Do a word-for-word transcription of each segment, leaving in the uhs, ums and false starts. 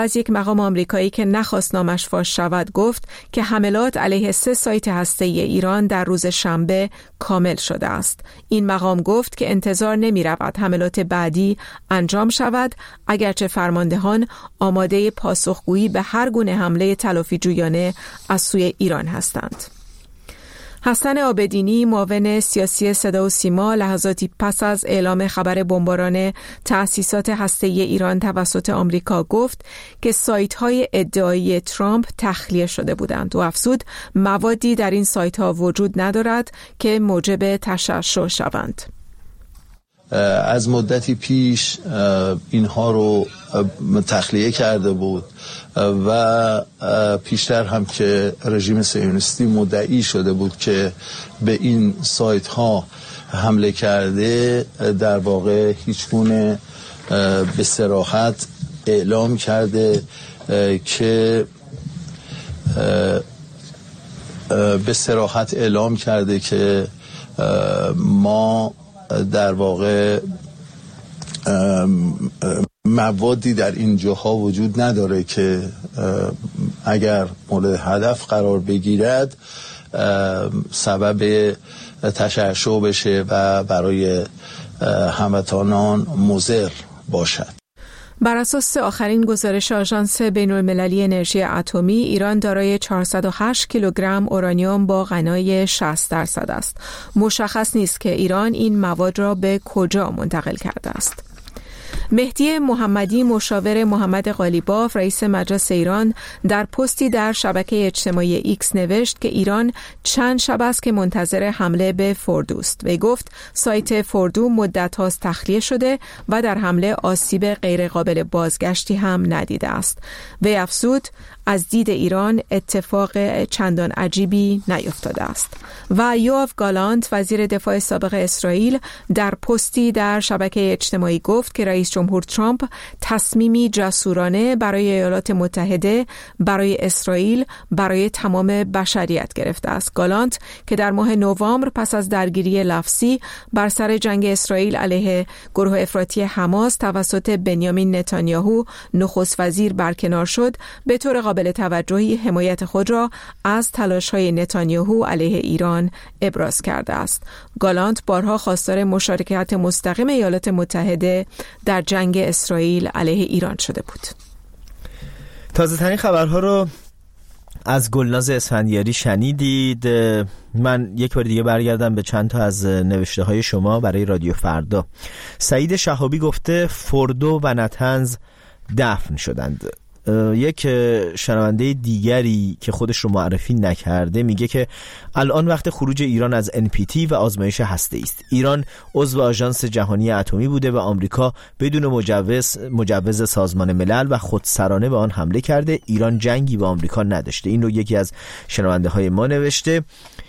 از یک مقام آمریکایی که نخواست نامش فاش شود گفت که حملات علیه سه سایت هسته‌ای ایران در روز شنبه کامل شده است. این مقام گفت که انتظار نمی رود حملات بعدی انجام شود، اگرچه فرماندهان آماده پاسخگویی به هر گونه حمله تلافی جویانه از سوی ایران هستند. حسن عابدینی، معاون سیاسی صدا و سیما، لحظاتی پس از اعلام خبر بمباران تأسیسات هسته‌ای ایران توسط آمریکا گفت که سایت‌های ادعایی ترامپ تخلیه شده بودند و افزود موادی در این سایت‌ها وجود ندارد که موجب تشعشع شوند. از مدتی پیش اینها رو تخلیه کرده بود و پیشتر هم که رژیم صهیونیستی مدعی شده بود که به این سایت ها حمله کرده، در واقع هیچ گونه به صراحت اعلام کرده که به صراحت اعلام کرده که ما در واقع موادی در این جاها وجود نداره که اگر مورد هدف قرار بگیرد سبب تشعشع بشه و برای هموطنان مضر باشد. بر اساس آخرین گزارش آژانس بین‌المللی انرژی اتمی، ایران دارای چهارصد و هشت کیلوگرم اورانیوم با غنای شصت درصد است. مشخص نیست که ایران این مواد را به کجا منتقل کرده است. مهدی محمدی، مشاور محمد قالیباف رئیس مجلس ایران، در پستی در شبکه اجتماعی ایکس نوشت که ایران چند شب است که منتظر حمله به فوردو است. وی گفت سایت فوردو مدت هاست تخلیه شده و در حمله آسیب غیر قابل بازگشتی هم ندیده است. وی افزود از دید ایران اتفاق چندان عجیبی نیفتاده است. و یوآف گالانت، وزیر دفاع سابق اسرائیل، در پستی در شبکه اجتماعی گفت که رئیس جمهور ترامپ تصمیمی جسورانه برای ایالات متحده، برای اسرائیل، برای تمام بشریت گرفته است. گالانت که در ماه نوامبر پس از درگیری لفظی بر سر جنگ اسرائیل علیه گروه افراطی حماس توسط بنیامین نتانیاهو نخست وزیر برکنار شد، به طور قابل توجهی حمایت خود را از تلاش‌های نتانیاهو علیه ایران ابراز کرده است. گالانت بارها خواستار مشارکت مستقیم ایالات متحده در جنگ اسرائیل علیه ایران شده بود. تازه ترین خبرها رو از گلناز اسفندیاری شنیدید. من یک بار دیگه برگردم به چند تا از نوشته های شما برای رادیو فردا. سعید شهابی گفته فوردو و نتنز دفن شدند. یک شنونده دیگری که خودش رو معرفی نکرده میگه که الان وقت خروج ایران از ان پی تی و آزمایش هسته‌ای است. ایران عضو آژانس جهانی اتمی بوده و آمریکا بدون مجوز مجوز سازمان ملل و خودسرانه به آن حمله کرده. ایران جنگی با آمریکا نداشته. این رو یکی از شنونده های ما نوشته.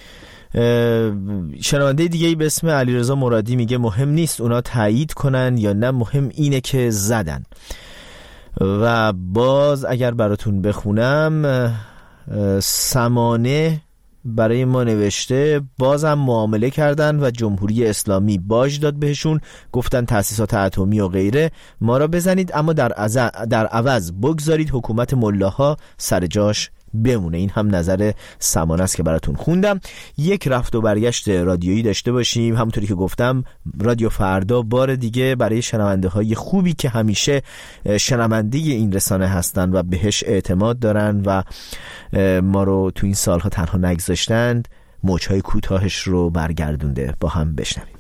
شنونده دیگه به اسم علیرضا مرادی میگه مهم نیست اونا تایید کنن یا نه، مهم اینه که زدن. و باز اگر براتون بخونم، سمانه برای ما نوشته بازم معامله کردن و جمهوری اسلامی باج داد بهشون، گفتن تأسیسات اتمی و غیره ما را بزنید اما در در عوض بگذارید حکومت ملاها سر جاش بمونه. این هم نظر سمانه است که براتون خوندم. یک رفت و برگشت رادیویی داشته باشیم. همونطوری که گفتم رادیو فردا بار دیگه برای شنونده های خوبی که همیشه شنونده این رسانه هستن و بهش اعتماد دارن و ما رو تو این سالها تنها نگذاشتند، موجهای کوتاهش رو برگردونده. با هم بشنویم.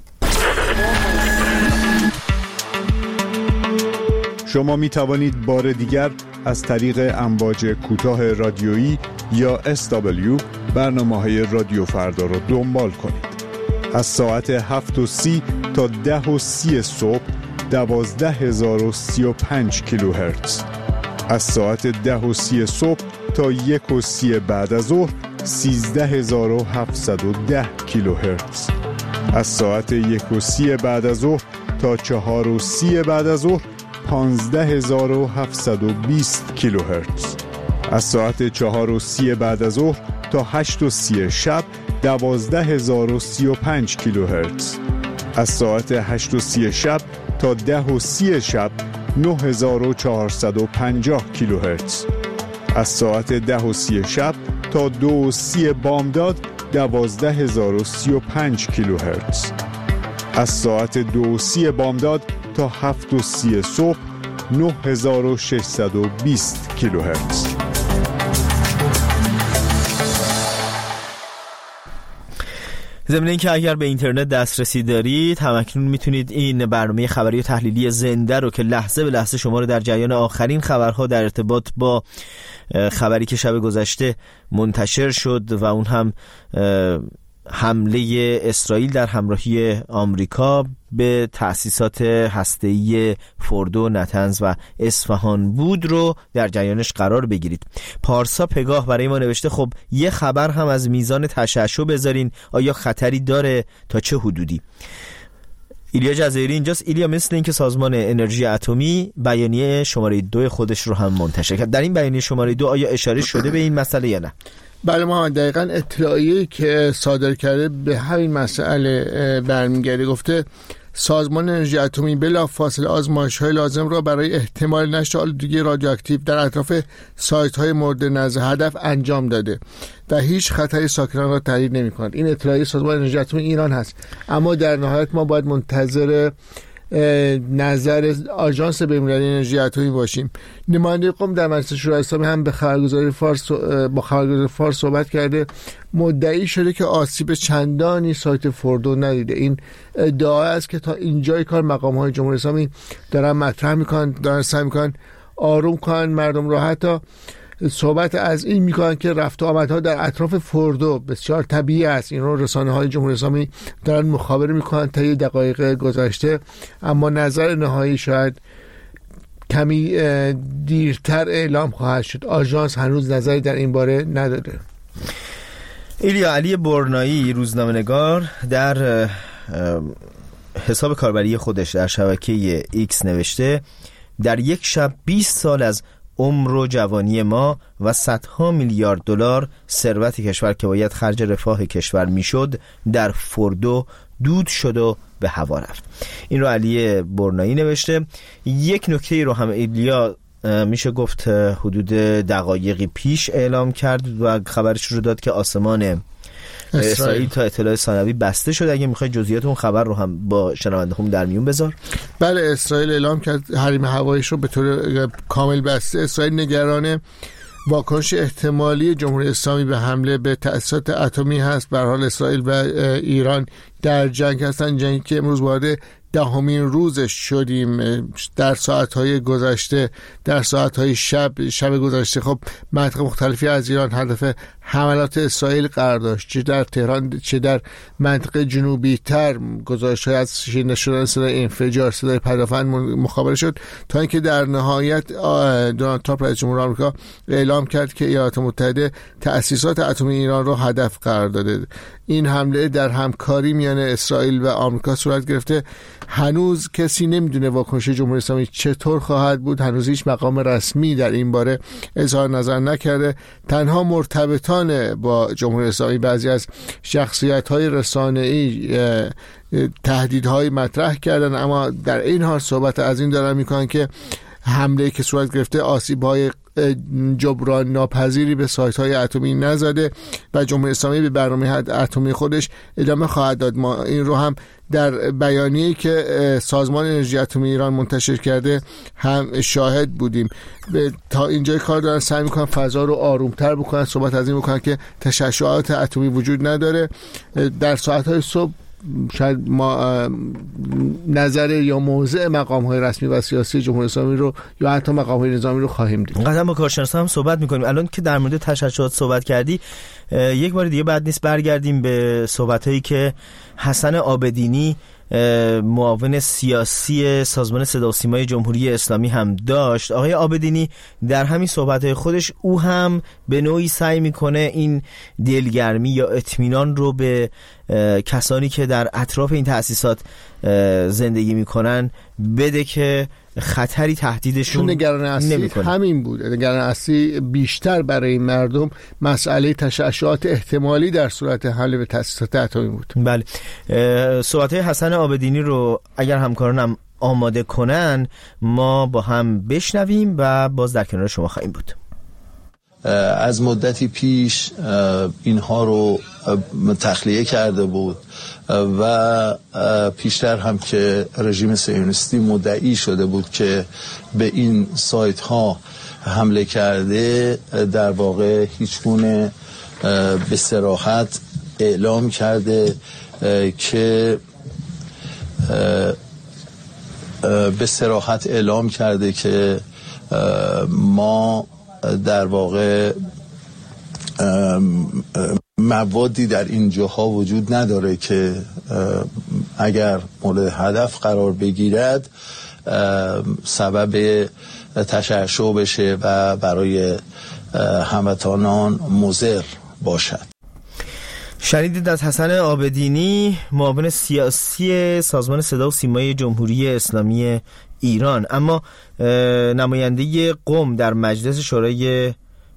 شما می توانید بار دیگر از طریق امواج کوتاه رادیویی یا اس دبلیو برنامه‌های رادیو فردا را دنبال کنید. از ساعت هفت و سی تا ده و سی صبح دوازده هزار و سی و پنج کیلوهرتز. از ساعت ده و سی صبح تا یک و سی بعد از ظهر سیزده هزار و هفتصد و ده کیلوهرتز. از ساعت یک و سی بعد از ظهر تا چهار و سی بعد از ظهر پانزده هزار و هفتصد و بیست کیلوهرتز. از ساعت چهار و سی بعد از ظهر تا هشت و سی شب دوازده هزار و سی و پنج کیلوهرتز. از ساعت هشت و سی شب تا ده و سی شب نه هزار و چهارصد و پنجاه کیلوهرتز. از ساعت ده و سی شب تا دو و سی بامداد دوازده هزار و سی و پنج کیلوهرتز. از ساعت دو و سی بامداد تا هفت و سی صبح نه هزار و ششصد و بیست کیلوهرتز. ضمن اینکه اگر به اینترنت دسترسی دارید همکنون میتونید این برنامه خبری و تحلیلی زنده رو که لحظه به لحظه شما رو در جریان آخرین خبرها در ارتباط با خبری که شب گذشته منتشر شد و اون هم حمله اسرائیل در همراهی آمریکا به تأسیسات هسته‌ای فوردو، نتنز و اصفهان بود رو در جریانش قرار بگیرید. پارسا پگاه برای ما نوشته خب یه خبر هم از میزان تشعشع بذارین، آیا خطری داره، تا چه حدودی؟ ایلیا جزایری اینجاست. ایلیا، مثل این که سازمان انرژی اتمی بیانیه شماره دو خودش رو هم منتشر کرد، در این بیانیه شماره دو آیا اشاره شده به این مسئله یا نه؟ بله محمد، دقیقاً اطلاعیه‌ای که صادر کرده به همین مسئله برمیگرده. گفته سازمان انرژی اتمی بلافاصله آزمایش‌های لازم را برای احتمال نشر آلودگی رادیواکتیو در اطراف سایت‌های مورد نظر هدف انجام داده و هیچ خطری ساکنان را تهدید نمی‌کند. این اطلاعیه سازمان انرژی اتمی ایران هست، اما در نهایت ما باید منتظر نظر آژانس بین‌المللی انرژی اتمی باشیم. نماینده قم در مجلس شورای اسلامی هم به خبرگزاری فارس با خبرگزاری فارس صحبت کرده، مدعی شده که آسیب چندانی سایت فوردو ندیده. این ادعا است که تا اینجای کار مقام‌های جمهوری اسلامی دارن مطرح میکنن، دارن سعی میکنن آروم کنن مردم را، حتی صحبت از این میکنن که رفت و آمدها در اطراف فوردو بسیار طبیعی است. این رو رسانه‌های جمهوری اسلامی دارن مخابره میکنن تا یه دقایق گذشته، اما نظر نهایی شاید کمی دیرتر اعلام خواهد شد. آژانس هنوز نظری در این باره نداده. ایلیا، علی برنایی روزنامه‌نگار در حساب کاربری خودش در شبکه ایکس نوشته در یک شب بیست سال از عمر و جوانی ما و صدها میلیارد دلار ثروت کشور که باید خرج رفاه کشور میشد در فوردو دود شد و به هوا رفت. این رو علی برنایی نوشته. یک نکته رو هم ایلیا میشه گفت حدود دقایقی پیش اعلام کرد و خبرش رو داد که آسمان اسرائیل, اسرائیل تا اطلاع ثانوی بسته شد. اگه میخوای جزئیات اون خبر رو هم با شنونده هم در میون بذار. بله، اسرائیل اعلام کرد حریم هواییش رو به طور کامل بسته. اسرائیل نگران واکنش احتمالی جمهوری اسلامی به حمله به تأسیسات اتمی هست. به هر حال اسرائیل و ایران در جنگ هستن، جنگی که امروز وارد دهمین روزش شدیم. در ساعتهای گذشته، در ساعتهای شب شب گذشته خب مناطق مختلفی از ایران هدف حملات اسرائیل قرار داشت، چه در تهران چه در منطقه جنوبی تر. گزارش‌های از شنیده شدن صدای انفجار، صدای پدافند مخابره شد، تا اینکه در نهایت دونالد ترامپ رئیس جمهور آمریکا اعلام کرد که ایالات متحده تأسیسات اتمی ایران را هدف قرار داده. این حمله در همکاری میان اسرائیل و آمریکا صورت گرفته. هنوز کسی نمیدونه واکنش جمهوری اسلامی چطور خواهد بود. هنوز هیچ مقام رسمی در این باره اظهار نظر نکرده. تنها مرتبطان با جمهوری اسلامی بعضی از شخصیت‌های رسانه‌ای تهدیدهای مطرح کردن، اما در این حال صحبت از این دارن میکنن که حمله که صورت گرفته آسیب‌های جبران ناپذیری به سایت‌های اتمی نزده و جمهوری اسلامی به برنامه اتمی خودش ادامه خواهد داد. ما این رو هم در بیانیه‌ای که سازمان انرژی اتمی ایران منتشر کرده هم شاهد بودیم. تا اینجای کار دارن سعی میکنن فضا رو آرومتر بکنن، صحبت از این بکنن که تشعشعات اتمی وجود نداره. در ساعت‌های صبح شاید ما نظر یا موضع مقام‌های رسمی و سیاسی جمهوری اسلامی رو یا حتی مقام‌های نظامی رو خواهیم دید. قطعا با کارشناسان هم صحبت می‌کنیم. الان که در مورد تشعشعات صحبت کردی، یک بار دیگه بعد نیست برگردیم به صحبت‌هایی که حسن عابدینی معاون سیاسی سازمان صدا و سیمای جمهوری اسلامی هم داشت. آقای عابدینی در همین صحبت‌های خودش او هم به نوعی سعی میکنه این دلگرمی یا اطمینان رو به کسانی که در اطراف این تأسیسات زندگی میکنن بده که خطری تهدیدشون نگران اصلی همین بود. نگران اصلی بیشتر برای مردم مسئله تشعشعات احتمالی در صورت حمله به تأسیسات اتمی بود. بله، صحبت‌های حسن عابدینی رو اگر همکارانم آماده کنن ما با هم بشنویم و باز در کنار شما خواهیم بود. از مدتی پیش اینها رو تخلیه کرده بود و پیشتر هم که رژیم صهیونیستی مدعی شده بود که به این سایت ها حمله کرده، در واقع هیچ گونه به صراحت اعلام کرده که به صراحت اعلام کرده که ما در واقع موادی در این جاها وجود نداره که اگر مورد هدف قرار بگیرد سبب تشعشع بشه و برای هموطنان مضر باشد. شنیدید از حسن عابدینی، معاون سیاسی سازمان صدا و سیمای جمهوری اسلامی ایران. اما نماینده قم در مجلس شورای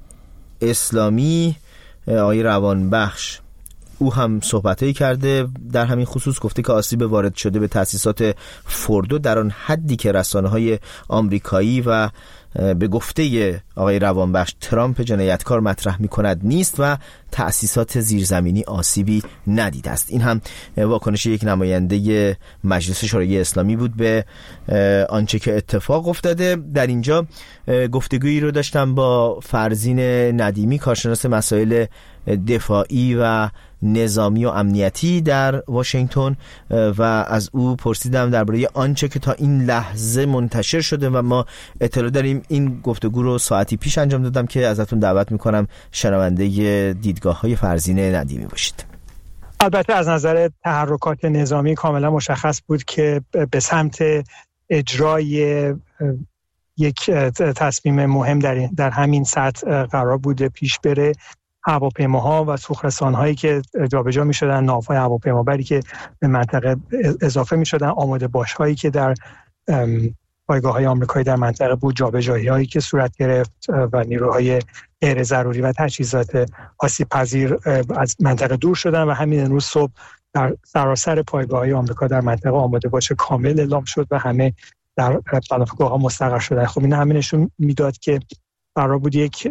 اسلامی آقای روانبخش، او هم صحبتایی کرده در همین خصوص. گفته که آسیب وارد شده به تأسیسات فوردو در آن حدی که رسانه‌های آمریکایی و به گفته آقای روانبخش ترامپ جنایتکار مطرح می‌کند نیست و تأسیسات زیرزمینی آسیبی ندیده است. این هم واکنش یک نماینده مجلس شورای اسلامی بود به آنچه که اتفاق افتاده. در اینجا گفتگویی رو داشتم با فرزین ندیمی، کارشناس مسائل دفاعی و نظامی و امنیتی در واشنگتن، و از او پرسیدم درباره آنچه که تا این لحظه منتشر شده و ما اطلاع داریم. این گفتگو رو ساعتی پیش انجام دادم که ازتون دعوت میکنم شنونده دیدگاه های فرزین ندیمی باشید. البته از نظر تحرکات نظامی کاملا مشخص بود که به سمت اجرای یک تصمیم مهم در در همین سطح قرار بوده پیش بره. هواپیماها و سوخرسان‌هایی که جابجا می‌شدن، ناوهای هواپیمابری که به منطقه اضافه می‌شدن، آماده باش‌هایی که در پایگاه‌های آمریکایی در منطقه بود، جابجایی‌هایی که صورت گرفت و نیروهای غیر ضروری و تجهیزات آسیب‌پذیر از منطقه دور شدن و همین امروز صبح در سراسر پایگاه‌های آمریکا در منطقه آماده باش کامل اعلام شد و همه در پناهگاه‌ها مستقر شدن. خب این همه نشون میداد که قرار بود یک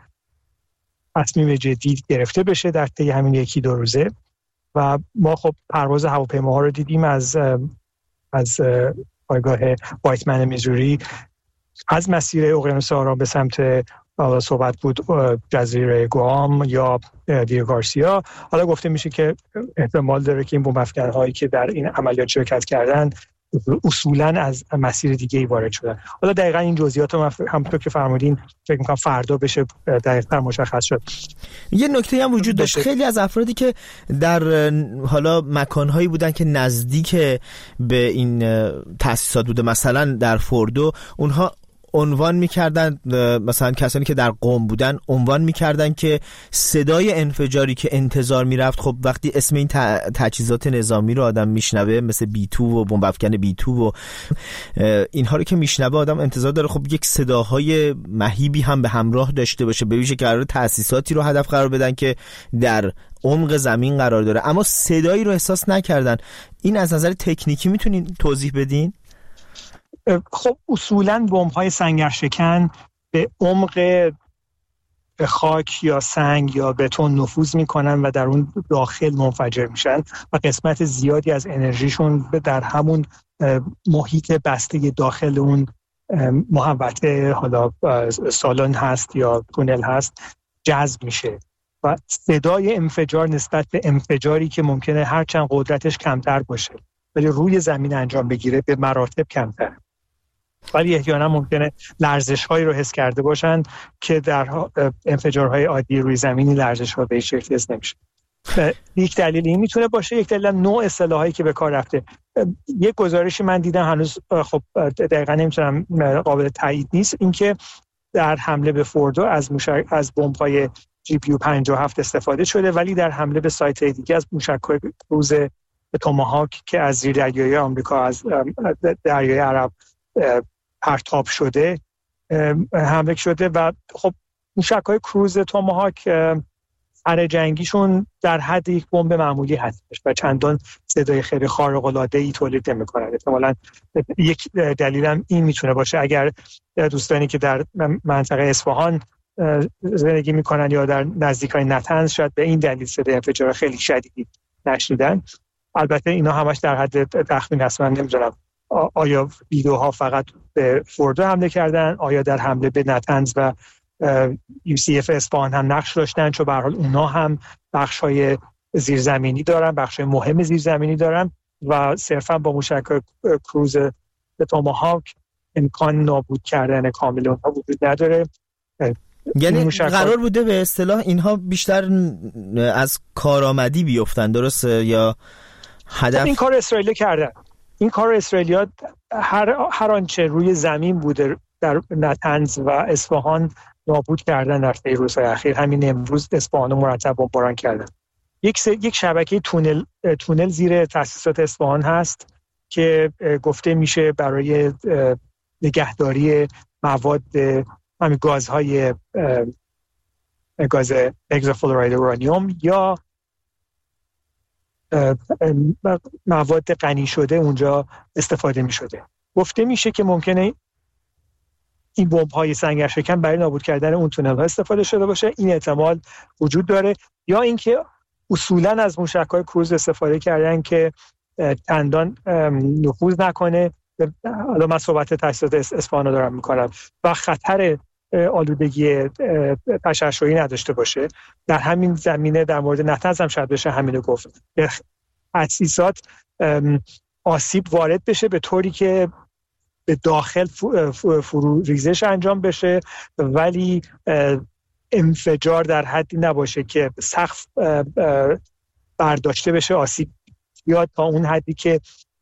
تصمیم جدی گرفته بشه در طی همین یکی دو روزه و ما خب پرواز هواپیماها رو دیدیم از از پایگاه وایتمن میزوری از مسیر اقیانوس آرام به سمت حالا صحبت بود جزیره گوام یا دیو گارسیا. حالا گفته میشه که احتمال داره که این بمب افکن‌هایی که در این عملیات شرکت کردن اصولاً از مسیر دیگه‌ای وارد شدن. حالا دقیقاً این جزئیات رو همونطور که فرمودین فکر می‌کنم فردا بشه دقیقاً مشخص شد. یه نکته هم وجود داشت، خیلی از افرادی که در حالا مکان‌هایی بودن که نزدیک به این تأسیسات بوده، مثلا در فوردو، اونها عنوان می‌کردن، مثلا کسانی که در قم بودن عنوان می‌کردن که صدای انفجاری که انتظار می‌رفت، خب وقتی اسم این تجهیزات نظامی رو آدم میشنوه مثل بی تو و بمب افکن بی تو و اینها رو که میشنوه آدم انتظار داره خب یک صداهای مهیبی هم به همراه داشته باشه، به ویژه که قرار تأسیساتی رو هدف قرار بدن که در عمق زمین قرار داره، اما صدایی رو احساس نکردن. این از نظر تکنیکی میتونین توضیح بدین؟ خب اصولاً بمب‌های سنگرشکن به عمق خاک یا سنگ یا بتون نفوذ میکنن و در اون داخل منفجر میشن و قسمت زیادی از انرژیشون در همون محیط بسته داخل اون محوطه، حالا سالن هست یا تونل هست، جذب میشه و صدای انفجار نسبت به انفجاری که ممکنه هرچند قدرتش کمتر باشه ولی روی زمین انجام بگیره به مراتب کمتر، ولی احیانا ممکنه لرزش‌هایی رو حس کرده باشن که در انفجارهای عادی روی زمینی لرزش‌ها به هیچ شکل حس نمیشه. یک دلیل این میتونه باشه، یک دلیل نوع اصطلاحایی که به کار رفته. یک گزارشی من دیدم هنوز خب دقیقاً نمیتونم، قابل تایید نیست، اینکه در حمله به فوردو از موشک از بمب‌های جی پی یو پنجاه و هفت استفاده شده، ولی در حمله به سایت دیگه از موشک‌های کروز توماهاک که از زیردریایی آمریکا از دریای عرب پرتاب شده حمله شده و خب موشک‌های کروز توماهاک اره جنگیشون در حد یک بمب معمولی هستش و چندان صدای خیلی خارق العاده ای تولید نمی‌کنن. احتمالاً یک دلیلم این میتونه باشه اگر دوستانی که در منطقه اصفهان زندگی میکنن یا در نزدیکای نطنز شاید به این دلیل صدای انفجار خیلی شدیدی نشنیدن. البته اینا همش در حد تخمین هست، من نمیدونم آیا ویدیوها فقط به فوردو حمله کردن، آیا در حمله به نطنز و یو سی اف اصفهان هم نقش داشتن، چون به هر حال اونا هم بخش‌های زیرزمینی دارن، بخش‌های مهم زیرزمینی دارن و صرفا با موشک‌های کروز توماهاوک امکان نابود کردن کامل اونها وجود نداره. یعنی قرار بوده به اصطلاح اینها بیشتر از کارآمدی بیفتن، درسته؟ یا هدف این کار اسرائیل کردن. این کار اسرائیلیا هر هر آنچه روی زمین بوده در نطنز و اصفهان نابود کردن در طی روزهای اخیر. همین امروز اصفهان رو مرتب بمباران کردن. یک س... یک شبکه تونل تونل زیر تاسیسات اصفهان هست که گفته میشه برای نگهداری مواد همین گازهای گاز اگزوفلوراید اورانیوم یا مواد غنی شده اونجا استفاده می شده. گفته میشه که ممکنه این بمب‌های سنگر شکن برای نابود کردن اون تونل‌ها استفاده شده باشه. این احتمال وجود داره، یا اینکه اصولاً از موشک‌های کروز استفاده کردن که چندان نفوذ نکنه. حالا من صحبت تاسیسات اصفهان رو دارم میکنم و خطر آلودگی تشعشعی نداشته باشه. در همین زمینه در مورد نطنز هم شاید بشه همینو گفت. تاسیسات آسیب وارد بشه به طوری که به داخل فرو ریزش انجام بشه، ولی انفجار در حدی نباشه که سقف برداشته بشه، آسیب بیاد تا اون حدی که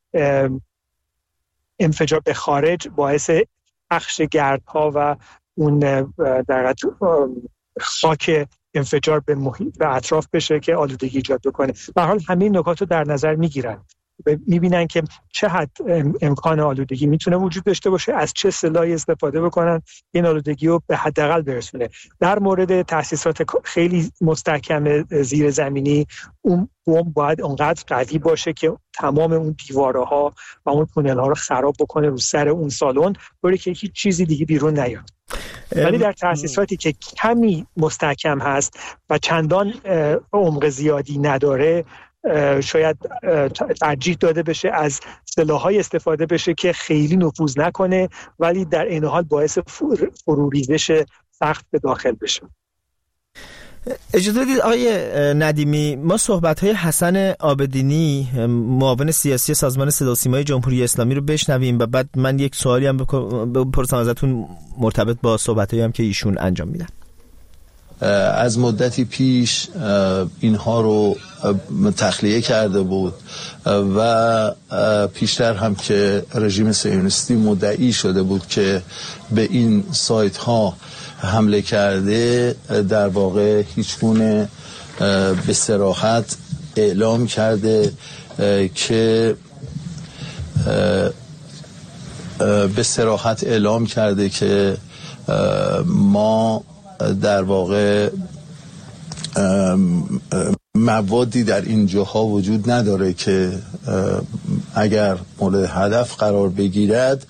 انفجار به خارج باعث پخش گردها و اون در خاک انفجار به محیط و اطراف بشه که آلودگی ایجاد بکنه. به هر حال همین نکات رو در نظر میگیرن، میبینن که چه حد امکان آلودگی میتونه وجود داشته باشه، از چه سلاحی استفاده بکنن این آلودگی رو به حداقل برسونه. در مورد تاسیسات خیلی مستحکم زیر زمینی، اون بمب باید اونقدر قوی باشه که تمام اون دیوارها و اون تونل ها رو خراب بکنه رو سر اون سالن، طوری که هیچ چیزی دیگه بیرون نیاد. ولی در تاسیساتی که کمی مستحکم هست و چندان عمق زیادی نداره، شاید ترجیح داده بشه از سلاح‌های استفاده بشه که خیلی نفوذ نکنه ولی در این حال باعث فروریزش سخت به داخل بشه. اجازه بدید آقای ندیمی، ما صحبت‌های حسن عابدینی معاون سیاسی سازمان صدا و سیمای جمهوری اسلامی رو بشنویم و بعد من یک سوالی هم بپرسم ازتون مرتبط با صحبت‌هایی هم که ایشون انجام میدن. از مدتی پیش اینها رو تخلیه کرده بود و پیشتر هم که رژیم صهیونیستی مدعی شده بود که به این سایت ها حمله کرده، در واقع هیچ گونه به صراحت اعلام کرده که به صراحت اعلام کرده که ما در واقع موادی در این جاها وجود نداره که اگر مورد هدف قرار بگیرد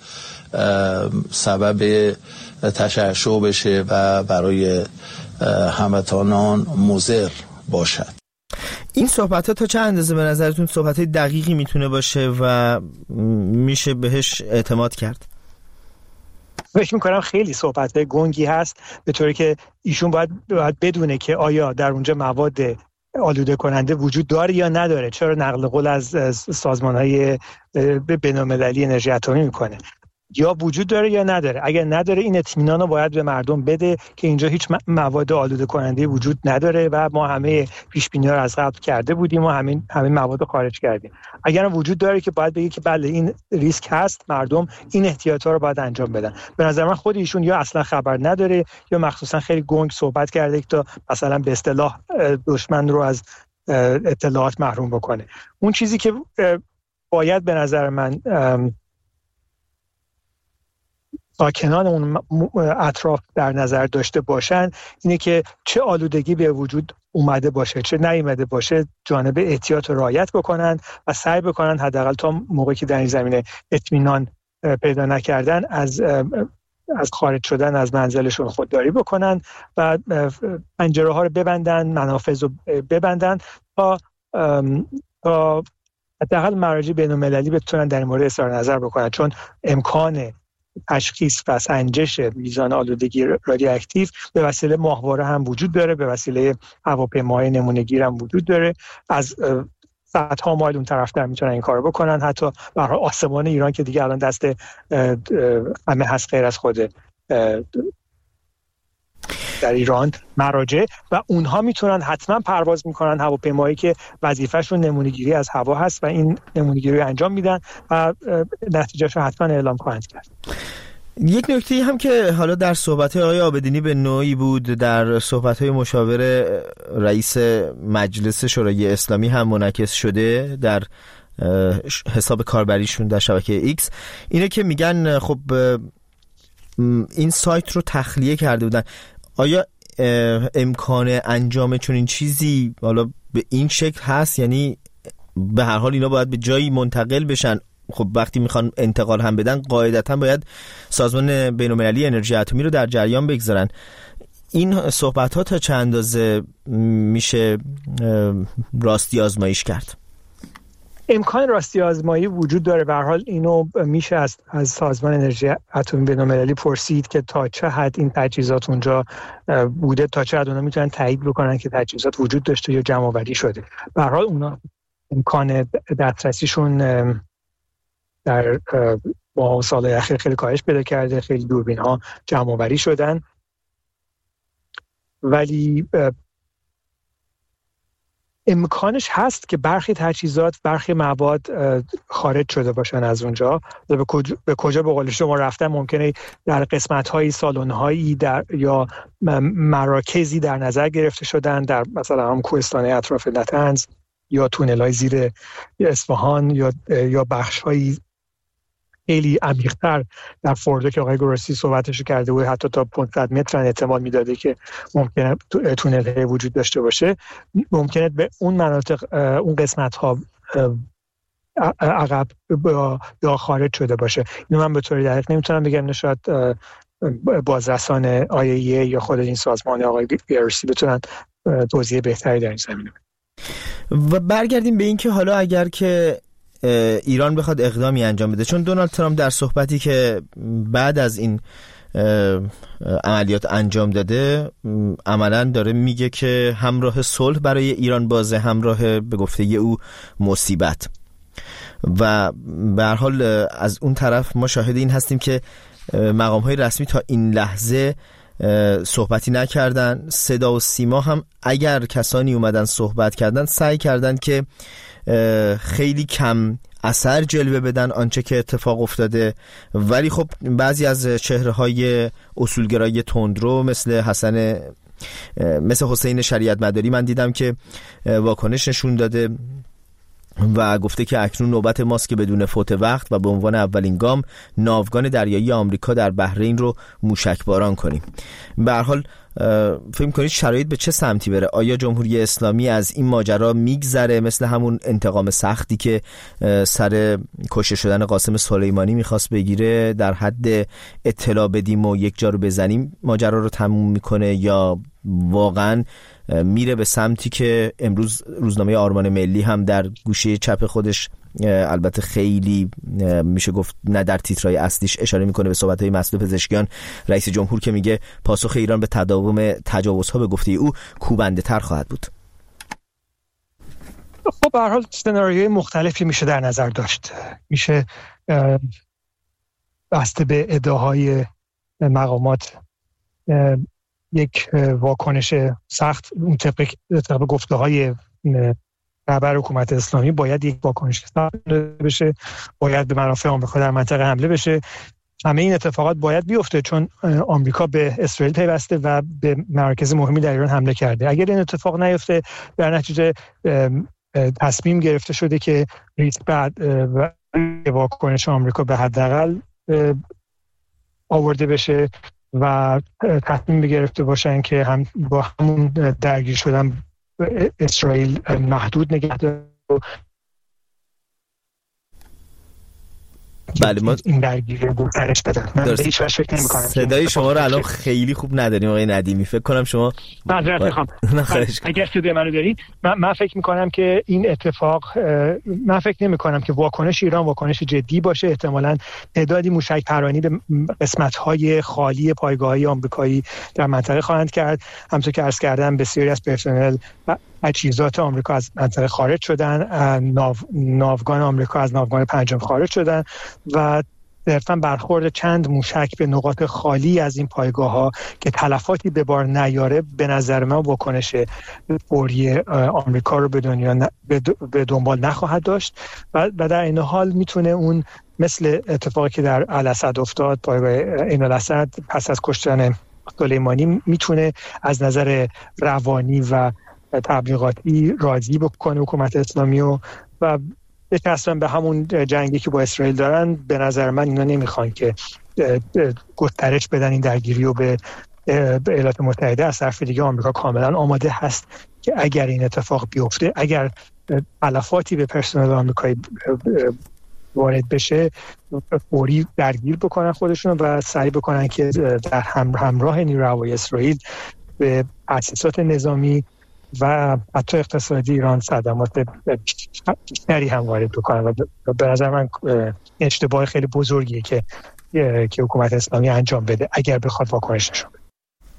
سبب تشعشع بشه و برای هموطنان مضر باشد. این صحبت ها تا چه اندازه به نظرتون صحبت های دقیقی میتونه باشه و میشه بهش اعتماد کرد؟ فکر میکنم خیلی صحبت‌های گنگی هست، به طوری که ایشون باید, باید بدونه که آیا در اونجا مواد آلوده کننده وجود داره یا نداره. چرا نقل قول از, از سازمان‌های بین‌المللی انرژی اتمی میکنه؟ یا وجود داره یا نداره. اگر نداره این اطمینان رو باید به مردم بده که اینجا هیچ مواد آلوده کننده وجود نداره و ما همه پیش بینی ها رو از قبل کرده بودیم و همین همین مواد رو خارج کردیم. اگر وجود داره که باید بگه که بله این ریسک هست، مردم این احتیاطات رو باید انجام بدن. به نظر من خود ایشون یا اصلا خبر نداره یا مخصوصا خیلی گنگ صحبت کرده که تا مثلا به اصطلاح دشمن رو از اطلاعات محروم بکنه. اون چیزی که باید به نظر من ساکنان اون اطراف در نظر داشته باشن اینه که چه آلودگی به وجود اومده باشه چه نیومده باشه جانب احتیاط رو رعایت بکنن و سعی بکنن حداقل تا موقعی که در این زمینه اطمینان پیدا نکردن از از خارج شدن از منزلشون خودداری بکنن و پنجره ها رو ببندن، منافذ رو ببندن تا تا حداقل مراجع بین‌المللی بتونن در این مورد اظهار نظر بکنن، چون امکان تشخیص و سنجش میزان آلودگی رادیواکتیو به وسیله ماهواره هم وجود داره، به وسیله هواپیماهای نمونه‌گیر هم وجود داره. از صدها مایل اون طرفتر میتونن این کارو بکنن. حتی برای آسمان ایران که دیگه الان دست همه هست غیر از خود در ایران مراجع و اونها میتونن حتما پرواز میکنن هواپیمایی که وظیفه‌شون نمونه‌گیری از هوا هست و این نمونه‌گیری رو انجام میدن و نتیجه‌شو حتما اعلام خواهند کرد. یک نکته هم که حالا در صحبت‌های آقای عابدینی به نوعی بود، در صحبت‌های مشاور رئیس مجلس شورای اسلامی هم منعکس شده در حساب کاربریشون در شبکه ایکس، اینه که میگن خب این سایت رو تخلیه کرده بودن. آیا امکان انجام چنین چیزی حالا به این شکل هست؟ یعنی به هر حال اینا باید به جایی منتقل بشن. خب وقتی میخوان انتقال هم بدن قاعدتا باید سازمان بین‌المللی انرژی اتمی رو در جریان بگذارن. این صحبت ها تا چه اندازه میشه راستی آزمایش کرد؟ امکان راستی آزمایی وجود داره. به هر حال اینو میشه از از سازمان انرژی اتمی بین‌المللی پرسید که تا چه حد این تجهیزات اونجا بوده، تا چه حد اونا میتونن تایید بکنن که تجهیزات وجود داشته یا جمع آوری شده. به هر حال اونا امکان دسترسیشون در با سالهای اخیر خیلی کاهش پیدا کرده، خیلی دوربین ها جمع آوری شدن، ولی امکانش هست که برخی تجهیزات، برخی مواد خارج شده باشن از اونجا. به کجا به کجا به قول شما رفتن؟ ممکنه در قسمت‌های سالن‌هایی در یا مراکزی در نظر گرفته شدن، در مثلا هم کوهستان اطراف نطنز یا تونل‌های زیر اصفهان یا یا بخش‌های خیلی عمیق‌تر در فوردو که آقای گروسی صحبتشو کرده بود، حتی تا پانصد متر احتمال میداده که ممکنه تونل وجود داشته باشه. ممکنه به اون مناطق، اون قسمت‌ها عقب یا خارج شده باشه. اینو من به طور دقیق نمیتونم بگم، شاید بازرسان آی ای ای یا خود این سازمان آقای گروسی بتونن توضیح بهتری در این زمینه. و برگردیم به این که حالا اگر که ایران بخواد اقدامی انجام بده، چون دونالد ترامپ در صحبتی که بعد از این عملیات انجام داده عملاً داره میگه که همراه صلح برای ایران بازه، همراه به گفته او مصیبت. و به هر حال از اون طرف ما شاهد این هستیم که مقام‌های رسمی تا این لحظه صحبتی نکردن. صدا و سیما هم اگر کسانی اومدن صحبت کردن سعی کردن که خیلی کم اثر جلوه بدن آنچه که اتفاق افتاده، ولی خب بعضی از چهره‌های اصولگرای تندرو مثل حسن مثل حسین شریعت مداری من دیدم که واکنش نشون داده و گفته که اکنون نوبت ماست که بدون فوت وقت و به عنوان اولین گام ناوگان دریایی آمریکا در بحرین رو موشکباران کنیم. به هر حال فکر کنید شرایط به چه سمتی بره؟ آیا جمهوری اسلامی از این ماجرا میگذره مثل همون انتقام سختی که سر کشته شدن قاسم سلیمانی میخواست بگیره، در حد اطلاع بدیم و یک جا رو بزنیم ماجرا رو تموم میکنه، یا واقعا میره به سمتی که امروز روزنامه آرمان ملی هم در گوشه چپ خودش، البته خیلی میشه گفت نه در تیترهای اصلیش، اشاره میکنه به صحبت‌های مسعود پزشکیان رئیس جمهور که میگه پاسخ ایران به تداوم تجاوزها به گفته او کوبنده تر خواهد بود. خب به هر حال سناریوهای مختلفی میشه در نظر داشت. میشه بسته به ادعاهای مقامات یک واکنش سخت اون طبق طبق گفته‌های رهبر حکومت اسلامی باید یک واکنش سخت بشه، باید به منافع آمریکا در منطقه حمله بشه. همه این اتفاقات باید بیفته چون آمریکا به اسرائیل پیوسته و به مراکز مهمی در ایران حمله کرده. اگر این اتفاق نیفته در نتیجه تصمیم گرفته شده که ریسک بعد و واکنش آمریکا به حداقل آورده بشه و تصمیم گرفته باشن که هم با همون درگیر شدن اسرائیل محدود نگه داره. بله ما این درگیری گسترش بدن. من به هیچ وجه فکر نمی‌کنم. صدای شما رو الان خیلی خوب نداریم آقای ندیمی، فکر کنم شما معذرت می‌خوام. اگر صدای منو دارید، من, من فکر می‌کنم که این اتفاق، من فکر نمی‌کنم که واکنش ایران واکنش جدی باشه. احتمالاً تعدادی موشک پرانی به قسمت‌های خالی پایگاه‌های آمریکایی در منطقه خواهند کرد. همونطور که عرض کردم بسیاری از پرسنل تجهیزات آمریکا از منطقه خارج شدن، ناو، ناوگان آمریکا از ناوگان پنجم خارج شدن و صرفاً برخورد چند موشک به نقاط خالی از این پایگاه‌ها که تلفاتی به بار نیاره به نظر من واکنش فوری آمریکا رو به دنیا به دنبال نخواهد داشت و در این حال میتونه اون مثل اتفاقی که در الاسد افتاد، پایگاه عین الاسد پس از کشتن سلیمانی، میتونه از نظر روانی و تبلیغاتی راضی بکنه حکومت اسلامی و و بچسبن به همون جنگی که با اسرائیل دارن. به نظر من اینا نمیخوان که گسترش بدن این درگیری و به ایالات متحده. از طرف دیگه آمریکا کاملا آماده هست که اگر این اتفاق بیفته، اگر تلفاتی به پرسنل آمریکایی وارد بشه، فوری درگیر بکنن خودشون و سعی بکنن که در همراه نیروی هوایی اسرائیل به تأسیسات نظامی و حتی اقتصادی ایران صدمات بیشتری هم وارد بکنن و به نظر من اشتباه خیلی بزرگیه که که حکومت اسلامی انجام بده اگر بخواد واکنش نشون بده.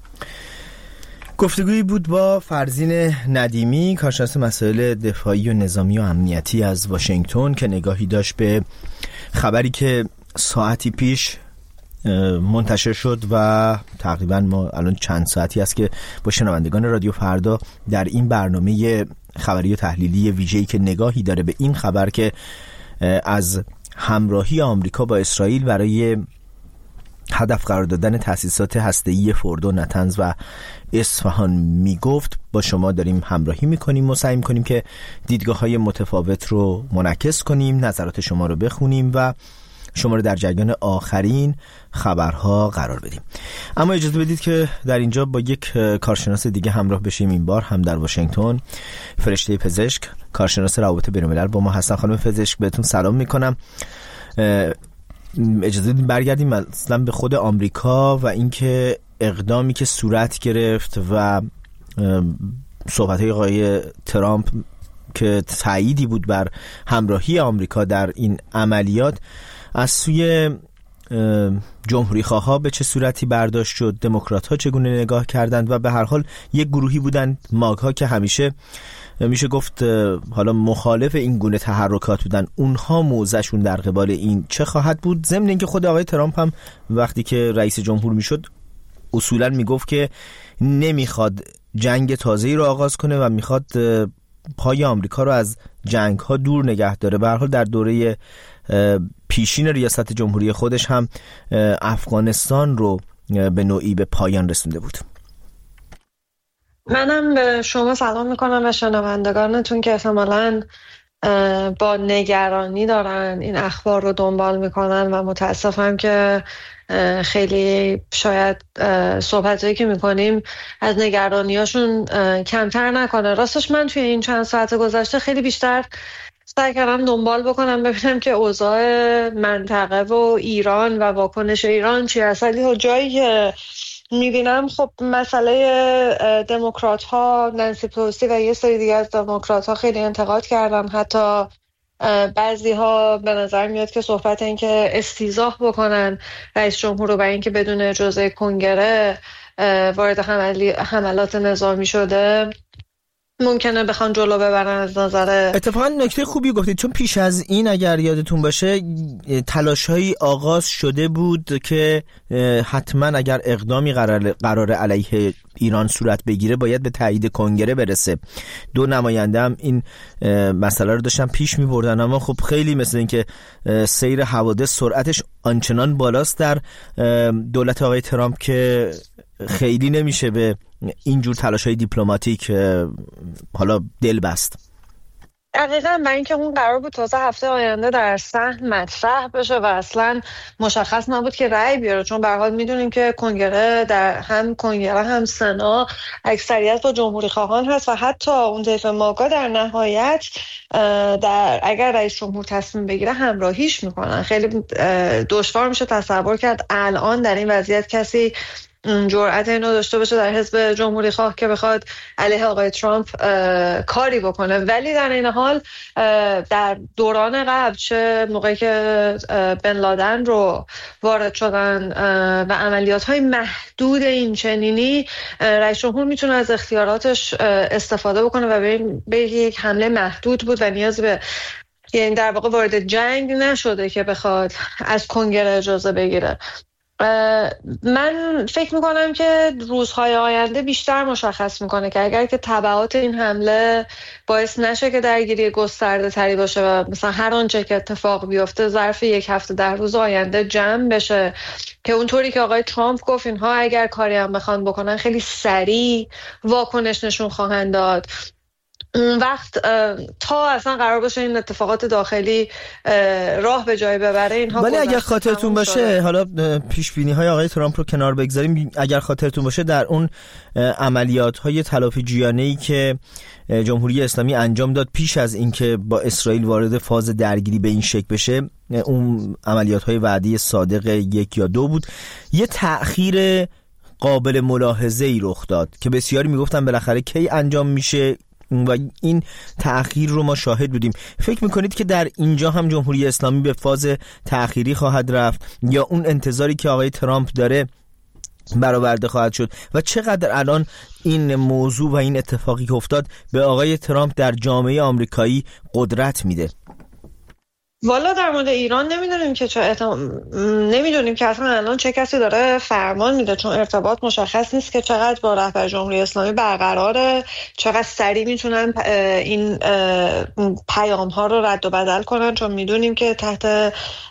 گفتگویی بود با فرزین ندیمی، کارشناس مسائل دفاعی و نظامی و امنیتی از واشنگتن، که نگاهی داشت به خبری که ساعتی پیش منتشر شد و تقریبا ما الان چند ساعتی است که با شنوندگان رادیو فردا در این برنامه خبری و تحلیلی ویژه‌ای که نگاهی داره به این خبر که از همراهی آمریکا با اسرائیل برای هدف قرار دادن تأسیسات هسته‌ای فوردو، نتنز و اصفهان میگفت، با شما داریم همراهی میکنیم و سعی میکنیم که دیدگاه‌های متفاوت رو منعکس کنیم، نظرات شما رو بخونیم و شما رو در جریان آخرین خبرها قرار بدیم. اما اجازه بدید که در اینجا با یک کارشناس دیگه همراه بشیم. این بار هم در واشنگتن، فرشته پزشک، کارشناس روابط بین‌الملل با ما هستن. خانم پزشک بهتون سلام میکنم. اجازه بدید برگردیم مثلا به خود آمریکا و اینکه اقدامی که صورت گرفت و صحبت‌های آقای ترامپ که تأییدی بود بر همراهی آمریکا در این عملیات از سوی جمهوری خواها به چه صورتی برداشت شد، دموکرات ها چگونه نگاه کردند و به هر حال یک گروهی بودند، ماگ ها، که همیشه میشه گفت حالا مخالف این گونه تحرکات بودن. اونها موضعشون در قبال این چه خواهد بود؟ ضمن اینکه خود آقای ترامپ هم وقتی که رئیس جمهور میشد اصولا میگفت که نمیخواد جنگ تازه‌ای رو آغاز کنه و میخواد پای آمریکا رو از جنگ ها دور نگه داره. به هر حال در دوره پیشین ریاست جمهوری خودش هم افغانستان رو به نوعی به پایان رسونده بود. منم به شما سلام میکنم و شنوندگانتون که احتمالاً با نگرانی دارن این اخبار رو دنبال میکنن و متاسفم که خیلی شاید صحبتایی که میکنیم از نگرانیاشون کمتر نکنه. راستش من توی این چند ساعت گذشته خیلی بیشتر سعی کردم دنبال بکنم ببینم که اوضاع منطقه و ایران و واکنش ایران چی هست. ولی جایی که میبینم خب مسئله دموکرات ها، نانسی پلوسی و یه سری دیگه از دموکرات ها خیلی انتقاد کردن. حتی بعضی ها به نظر میاد که صحبت این که استیضاح بکنن رئیس جمهور رو برای اینکه بدون اجازه کنگره وارد حملات نظامی شده ممکنه بخوان جلو ببرن از نظر. اتفاقا نکته خوبی گفتید، چون پیش از این اگر یادتون باشه تلاش‌هایی آغاز شده بود که حتما اگر اقدامی قرار قرار علیه ایران صورت بگیره باید به تایید کنگره برسه. دو نماینده هم این مسئله رو داشتن پیش می‌بردن، اما خب خیلی مثل این که سیر حوادث سرعتش آنچنان بالاست در دولت آقای ترامپ که خیلی نمیشه به اینجور تلاش‌های دیپلماتیک حالا دل بست. دقیقاً، برای اینکه اون قرار بود تازه هفته آینده در صحن مطرح بشه و اصلا مشخص نبود که رأی بیاره، چون به هر حال میدونیم که کنگره در هم کنگره هم سنا اکثریت با جمهوری خواهان هست و حتی اون طیف ماگا در نهایت در اگر رئیس جمهور تصمیم بگیره همراهیش میکنن. خیلی دشوار میشه تصور کرد الان در این وضعیت کسی جرأت اینو داشته باشه در حزب جمهوری خواه که بخواد علیه آقای ترامپ کاری بکنه. ولی در این حال در دوران قبل، چه موقعی که بن لادن رو وارد شدن و عملیات های محدود این چنینی، رئیس جمهور میتونه از اختیاراتش استفاده بکنه و به یک حمله محدود بود و نیاز به، یعنی در واقع وارد جنگ نشده که بخواد از کنگره اجازه بگیره. من فکر میکنم که روزهای آینده بیشتر مشخص میکنه که اگر که تبعات این حمله باعث نشه که درگیری گسترده تری باشه و مثلا هر آنچه که اتفاق بیفته ظرف یک هفته در روز آینده جمع بشه، که اونطوری که آقای ترامپ گفت اینها اگر کاری هم بخوان بکنن خیلی سریع واکنش نشون خواهند داد، اون وقت تا اصلا قرار باشه این اتفاقات داخلی راه به جای ببره اینها. ولی اگر خاطرتون باشه شده. حالا پیش بینی های آقای ترامپ رو کنار بگذاریم، اگر خاطرتون باشه در اون عملیات های تلافی جویانه‌ای که جمهوری اسلامی انجام داد پیش از اینکه با اسرائیل وارد فاز درگیری به این شکل بشه، اون عملیات های وعده صادق یک یا دو بود، یه تأخیر قابل ملاحظه‌ای رخ داد که بسیاری میگفتن بالاخره کی انجام میشه و این تأخیر رو ما شاهد بودیم. فکر میکنید که در اینجا هم جمهوری اسلامی به فاز تأخیری خواهد رفت یا اون انتظاری که آقای ترامپ داره برآورده خواهد شد و چقدر الان این موضوع و این اتفاقی که افتاد به آقای ترامپ در جامعه آمریکایی قدرت میده؟ والا در مورد ایران نمیدونیم که چه اتم... نمیدونیم که اصلا الان چه کسی داره فرمان میده، چون ارتباط مشخص نیست که چقدر با رهبر جمهوری اسلامی برقراره، چقدر سریع میتونن این پیام ها رو رد و بدل کنن، چون میدونیم که تحت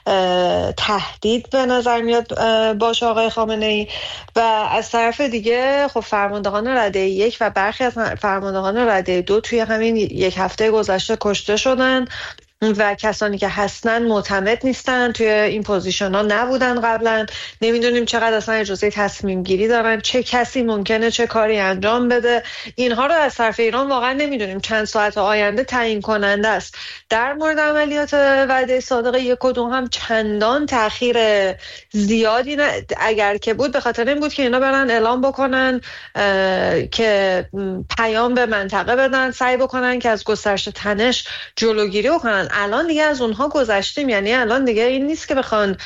تهدید به نظر میاد باشه آقای خامنه ای. و از طرف دیگه خب فرماندهان رده یک و برخی از فرماندهان رده دو توی همین یک هفته گذشته کشته شدن و کسانی که هستن معتمد نیستن، توی این پوزیشن ها نبودن قبلا، نمیدونیم چقدر اصلا اجازه تصمیم گیری دارن، چه کسی ممکنه چه کاری انجام بده. اینها رو از طرف ایران واقعا نمیدونیم، چند ساعت آینده تعیین کننده است. در مورد عملیات وعده صادق یک و دو هم چندان تأخیر زیادی نه، اگر که بود به خاطر این بود که اینا برن اعلام بکنن که پیام به منطقه بدن، سعی بکنن که از گسترش تنش جلوگیری بکنن. الان دیگه از اونها گذشتیم، یعنی الان دیگه این نیست که بخوان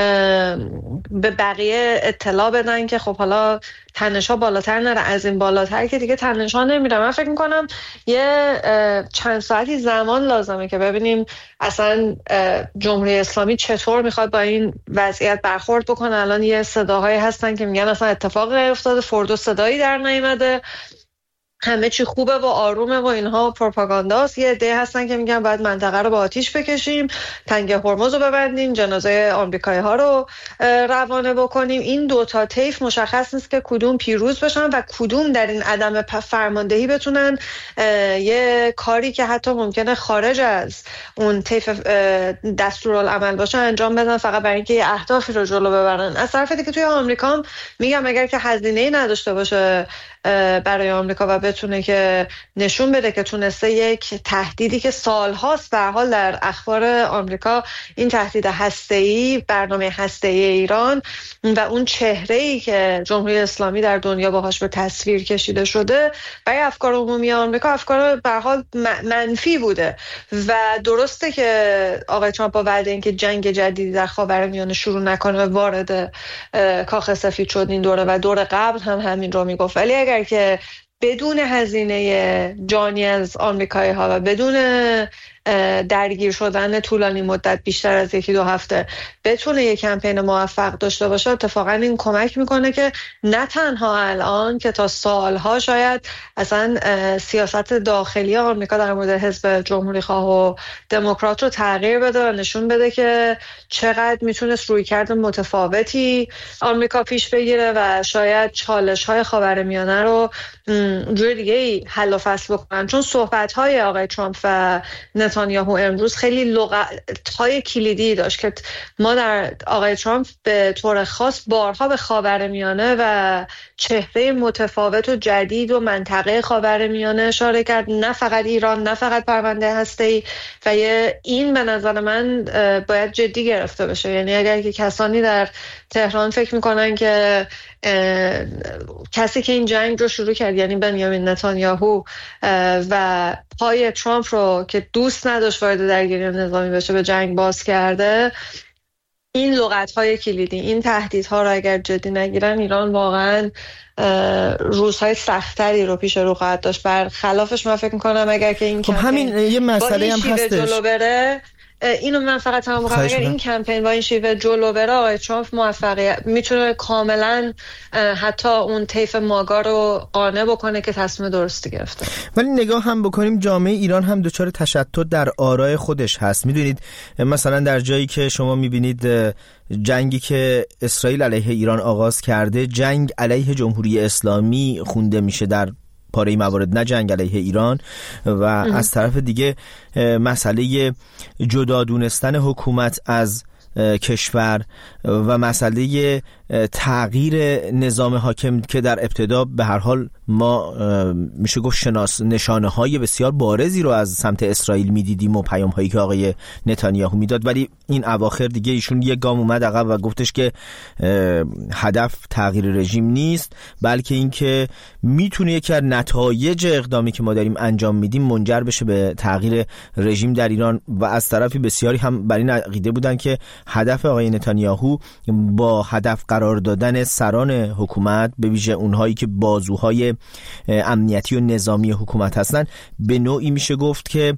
به بقیه اطلاع بدن که خب حالا تنش ها بالاتر نره، از این بالاتر که دیگه تنش ها نمیره. من فکر میکنم یه چند ساعتی زمان لازمه که ببینیم اصلا جمهوری اسلامی چطور میخواد با این وضعیت برخورد بکنه. الان یه صداهایی هستن که میگن اصلا اتفاقی افتاده، فرد و صدایی در نیامده، همه چی خوبه و آرومه و اینها پروپاگانداست. یه عده هستن که میگن باید منطقه رو با آتیش بکشیم، تنگ هرمز رو ببندیم، جنازه آمریکایی ها رو روانه بکنیم. این دوتا طیف مشخص نیست که کدوم پیروز بشن و کدوم در این عدم فرماندهی بتونن یه کاری که حتی ممکنه خارج از اون طیف دستورالعمل باشه انجام بدن، فقط برای اینکه یه اهدافی رو جلو ببرن. از طرف دیگه توی آمریکا هم میگم اگر که هزینه‌ای نداشته باشه برای آمریکا و بتونه که نشون بده که تونسته یک تهدیدی که سالهاست به هر حال در اخبار آمریکا، این تهدید هسته‌ای، برنامه هسته‌ای ایران و اون چهره‌ای که جمهوری اسلامی در دنیا باهاش به تصویر کشیده شده، برای افکار عمومی آمریکا افکار به هر حال منفی بوده. و درسته که آقای ترامپ با وعده اینکه جنگ جدیدی در خاورمیانه شروع نکنه وارد کاخ سفید شد این دوره و دور قبل هم همین رو میگفت، ولی اگر که بدون هزینه جانی از آمریکایی ها و بدون درگیر شدن طولانی مدت بیشتر از یکی دو هفته بتونه یک کمپین موفق داشته باشه، اتفاقا این کمک میکنه که نه تنها الان که تا سالها شاید اصلا سیاست داخلی آمریکا در مورد حزب جمهوری خواه و دموکرات رو تغییر بده و نشون بده که چقدر میتونست رویکرد متفاوتی آمریکا پیش بگیره و شاید چالش های خاورمیانه رو جور دیگه حل و فصل بکنن، چون صحبت‌های آقای ترامپ و نتانیاهو امروز خیلی لغت‌های کلیدی داشت که ما در آقای ترامپ به طور خاص بارها به خاورمیانه و چهره متفاوت و جدید و منطقه خاورمیانه اشاره کرد، نه فقط ایران، نه فقط پرونده هسته‌ای، و این به نظر من باید جدی گرفته بشه. یعنی اگر که کسانی در تهران فکر میکنن که کسی که این جنگ رو شروع کرد، یعنی بنیامین نتانیاهو، و پای ترامپ رو که دوست نداشت وارد درگیری نظامی بشه به جنگ باز کرده، این لغت‌های کلیدی، این تهدیدها رو اگر جدی نگیرن، ایران واقعاً روزهای سختری رو پیش رو خواهد داشت. برخلافش من فکر می‌کنم اگر که این خب همین یه مسئله هم هستش جلو بره، اینو من فقط تمام می‌کنم، اگر این کمپین با این شیوه جلو بره، آقای ترامپ موفقیت میتونه کاملا حتی اون طیف ماگا رو قانع بکنه که تصمیم درستی گرفته. ولی نگاه هم بکنیم جامعه ایران هم دچار تشتت در آرای خودش هست. میدونید مثلا در جایی که شما میبینید جنگی که اسرائیل علیه ایران آغاز کرده جنگ علیه جمهوری اسلامی خونده میشه در پاره موارد، نه جنگ علیه ایران. و از طرف دیگه مسئله جدا دونستن حکومت از کشور و مسئله تغییر نظام حاکم که در ابتدا به هر حال ما میشه گفت شناس نشانه های بسیار بارزی رو از سمت اسرائیل میدیدیم و پیام هایی که آقای نتانیاهو میداد، ولی این اواخر دیگه ایشون یک گام اومد عقب و گفتش که هدف تغییر رژیم نیست، بلکه این که میتونه یکی از نتایج اقدامی که ما داریم انجام میدیم منجر بشه به تغییر رژیم در ایران. و از طرفی بسیاری هم بر این عقیده بودن که هدف آقای نتانیاهو با هدف قرار دادن سران حکومت، به ویژه اونهایی که بازوهای امنیتی و نظامی حکومت هستن، به نوعی میشه گفت که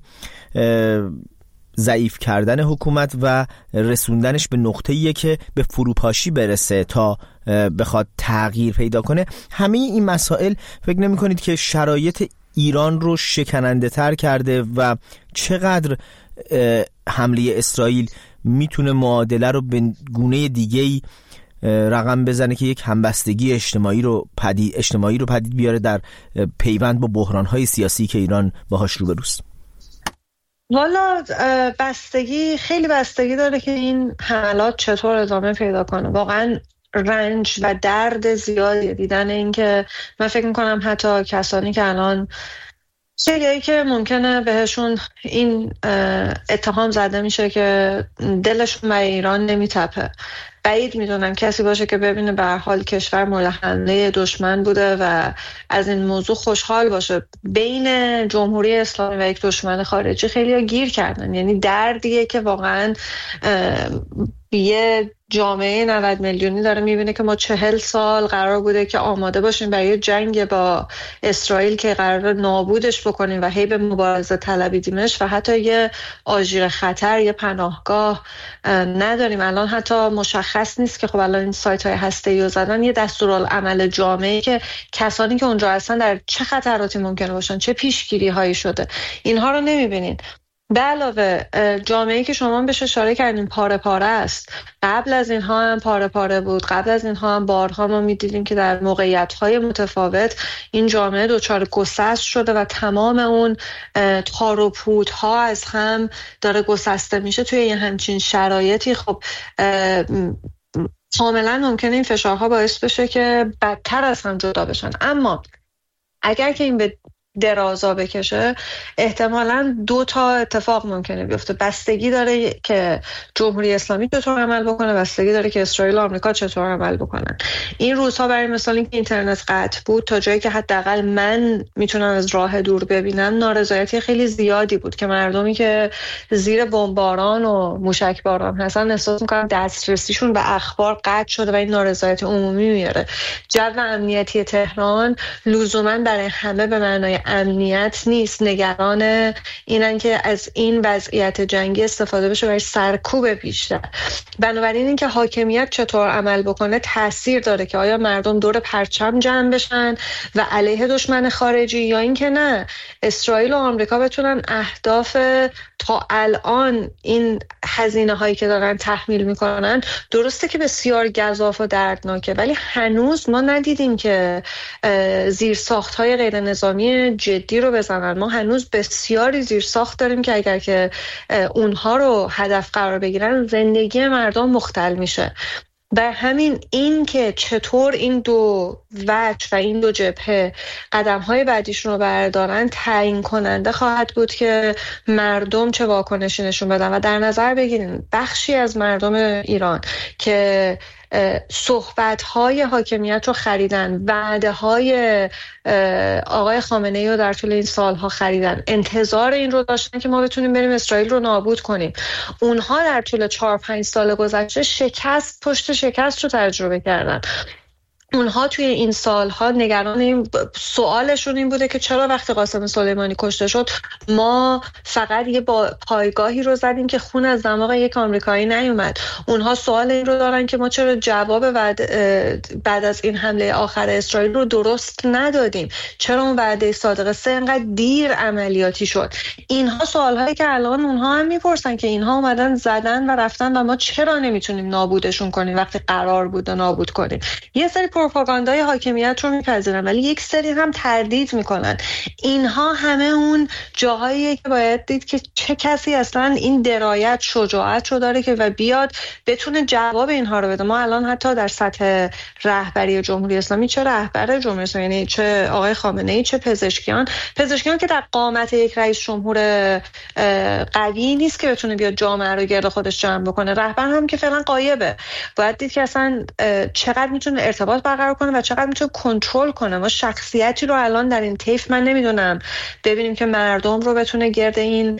ضعیف کردن حکومت و رسوندنش به نقطه‌ایه که به فروپاشی برسه تا بخواد تغییر پیدا کنه. همه این مسائل فکر نمی کنید که شرایط ایران رو شکننده تر کرده و چقدر حمله اسرائیل میتونه معادله رو به گونه دیگه‌ای رقم بزنه که یک همبستگی اجتماعی رو پدید اجتماعی رو پدید بیاره در پیوند با بحران‌های سیاسی که ایران باهاش روبروست؟ والا بستگی خیلی بستگی داره که این حملات چطور ادامه پیدا کنه. واقعا رنج و درد زیادی دیدن این که من فکر میکنم حتی کسانی که الان خیلیایی که ممکنه بهشون این اتهام زده میشه که دلشون برای ایران نمیتپه، بعید میدونم کسی باشه که ببینه به هر حال کشور مورد حمله دشمن بوده و از این موضوع خوشحال باشه. بین جمهوری اسلامی و یک دشمن خارجی خیلی‌ها گیر کردن، یعنی دردیه که واقعا یه جامعه نود میلیونی داره میبینه که ما چهل سال قرار بوده که آماده باشیم برای جنگ با اسرائیل که قرار نابودش بکنیم و هی به مبارزه طلبیدیمش و حتی یه آژیر خطر، یه پناهگاه نداریم. الان حتی مشخص نیست که خب الان این سایت های هسته‌ای رو زدن، یه دستورالعمل جامعه‌ای که کسانی که اونجا هستن در چه خطراتی ممکنه باشن، چه پیشگیری هایی شده، اینها رو نمیبینین. به علاوه جامعه‌ای که شما بهش اشاره کردین پاره پاره است، قبل از اینها هم پاره پاره بود، قبل از اینها هم بارها ما می‌دیدیم که در موقعیت‌های متفاوت این جامعه دچار گسست شده و تمام اون تار و پودها از هم داره گسسته میشه. توی یه همچین شرایطی خب کاملا ممکنه این فشارها باعث بشه که بدتر از هم جدا بشن. اما اگر که این به درازا بکشه، احتمالاً دو تا اتفاق ممکنه بیفته. بستگی داره که جمهوری اسلامی چطور عمل بکنه، بستگی داره که اسرائیل و آمریکا چطور عمل بکنن. این روزها برای مثال اینکه اینترنت قطع بود، تا جایی که حداقل من میتونم از راه دور ببینم، نارضایتی خیلی زیادی بود که مردمی که زیر بمباران و موشکباران هستن احساس میکنن دسترسیشون به اخبار قطع شده و این نارضایتی عمومی میاره. جو امنیتی تهران لزوما برای همه به معنای امنیت نیست، نگران اینن که از این وضعیت جنگی استفاده بشه برای سرکوب بیشتر. بنابراین اینکه حاکمیت چطور عمل بکنه تاثیر داره که آیا مردم دور پرچم جمع بشن و علیه دشمن خارجی، یا اینکه نه اسرائیل و آمریکا بتونن اهداف تا الان این هزینه هایی که دارن تحمیل میکنن، درسته که بسیار گزاف و دردناکه، ولی هنوز ما ندیدیم که زیرساخت های غیر نظامی جدی رو بزنن. ما هنوز بسیاری زیرساخت داریم که اگر که اونها رو هدف قرار بگیرن زندگی مردم مختل میشه. در همین این که چطور این دو وجه و این دو جبهه قدم‌های بعدیشون رو بردارن تعیین کننده خواهد بود که مردم چه واکنشی نشون بدن. و در نظر بگیرین بخشی از مردم ایران که صحبت‌های حاکمیت رو خریدن، وعده‌های آقای خامنه‌ای رو در طول این سالها خریدن، انتظار این رو داشتن که ما بتونیم بریم اسرائیل رو نابود کنیم، اونها در طول چهار پنج سال گذشته شکست پشت شکست رو تجربه کردن. اونها توی این سالها نگران این سوالشون این بوده که چرا وقتی قاسم سلیمانی کشته شد ما فقط یه با پایگاهی رو زدیم که خون از دماغ یک آمریکایی نیومد. اونها سوال این رو دارن که ما چرا جواب بعد بعد از این حمله آخر اسرائیل رو درست ندادیم، چرا اون وعده صادق سه انقدر دیر عملیاتی شد. اینها سوالهایی که الان اونها هم میپرسن که اینها اومدن زدن و رفتن و ما چرا نمیتونیم نابودشون کنیم وقتی قرار بود نابود کنیم. یه سری پروپاگاندای حاکمیت رو میپذیرن ولی یک سری هم تردید میکنن. اینها همه اون جاهاییه که باید دید که چه کسی اصلا این درایت شجاعت رو داره که و بیاد بتونه جواب اینها رو بده. ما الان حتی در سطح رهبری جمهوری اسلامی، چه رهبر جمهوری اسلامی یعنی چه آقای خامنه‌ای چه پزشکیان پزشکیان که در قامت یک رئیس جمهور قوی نیست که بتونه بیاد جامعه رو گرد خودش جمع بکنه. رهبر هم که فعلا غایبه. باید دید که اصلا چقدر میتونه ارتباط برقرار کنه و چقدر میتونه کنترل کنه. ما شخصیتی رو الان در این طیف من نمیدونم ببینیم که مردم رو بتونه گرد این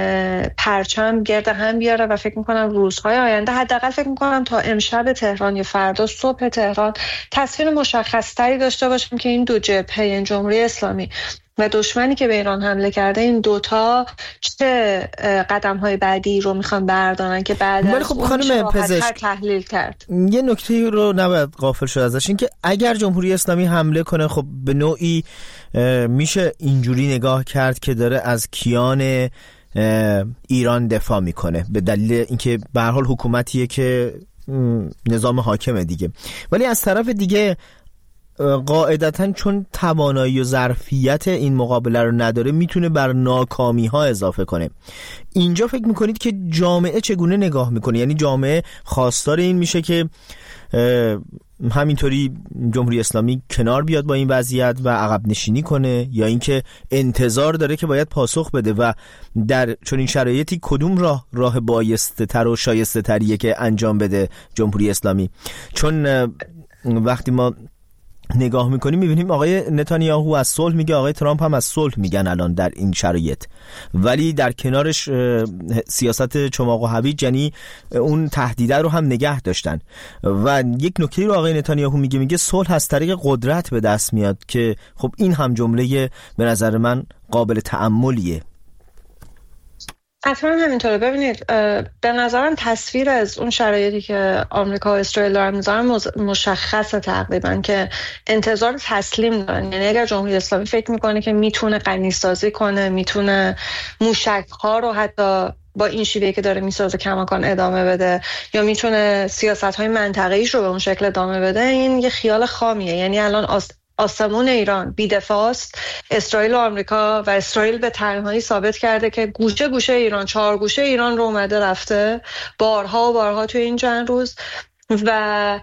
پرچم گرد هم بیاره و فکر میکنم روزهای آینده، حداقل فکر میکنم تا امشب تهران یا فردا صبح تهران تصویر مشخص تری داشته باشیم که این دو جبهه، این جمهوری اسلامی و دشمنی که به ایران حمله کرده، این دوتا چه قدم‌های بعدی رو میخوان بردارن که بعد از خب اون چه راحت‌تر تحلیل کرد. یه نکته رو نباید غافل شد ازش، این که اگر جمهوری اسلامی حمله کنه خب به نوعی میشه اینجوری نگاه کرد که داره از کیان ایران دفاع میکنه به دلیل اینکه به هر حال حکومتیه که نظام حاکمه دیگه. ولی از طرف دیگه قاعدتاً چون توانایی و ظرفیت این مقابله رو نداره میتونه بر ناکامی ها اضافه کنه. اینجا فکر میکنید که جامعه چگونه نگاه میکنه؟ یعنی جامعه خواستار این میشه که همینطوری جمهوری اسلامی کنار بیاد با این وضعیت و عقب نشینی کنه، یا اینکه انتظار داره که باید پاسخ بده و در چنین شرایطی کدوم راه راه بایسته تر و شایسته تریه که انجام بده جمهوری اسلامی؟ چون وقتی ما نگاه میکنیم میبینیم آقای نتانیاهو از صلح میگه، آقای ترامپ هم از صلح میگن الان در این شرایط، ولی در کنارش سیاست چماق و هویج، یعنی اون تهدیده رو هم نگه داشتن. و یک نکته رو آقای نتانیاهو میگه میگه صلح از طریق قدرت به دست میاد، که خب این هم جمله به نظر من قابل تأملیه. حتما همینطوره. ببینید به نظرم تصویر از اون شرایطی که آمریکا و اسرائیل دارن میذارن مشخصه تقریبا که انتظار تسلیم دارن. یعنی اگر جمهوری اسلامی فکر میکنه که میتونه غنیسازی کنه، میتونه موشک‌ها رو حتی با این شیوهی که داره میسازه کماکان ادامه بده، یا میتونه سیاست‌های منطقه‌ایش رو به اون شکل ادامه بده، این یه خیال خامیه. یعنی الان آس آسمون ایران بی‌دفاع است. اسرائیل و آمریکا و اسرائیل به تنهایی ثابت کرده که گوشه گوشه ایران، چهار گوشه ایران رو اومده رفته بارها و بارها توی این چند روز و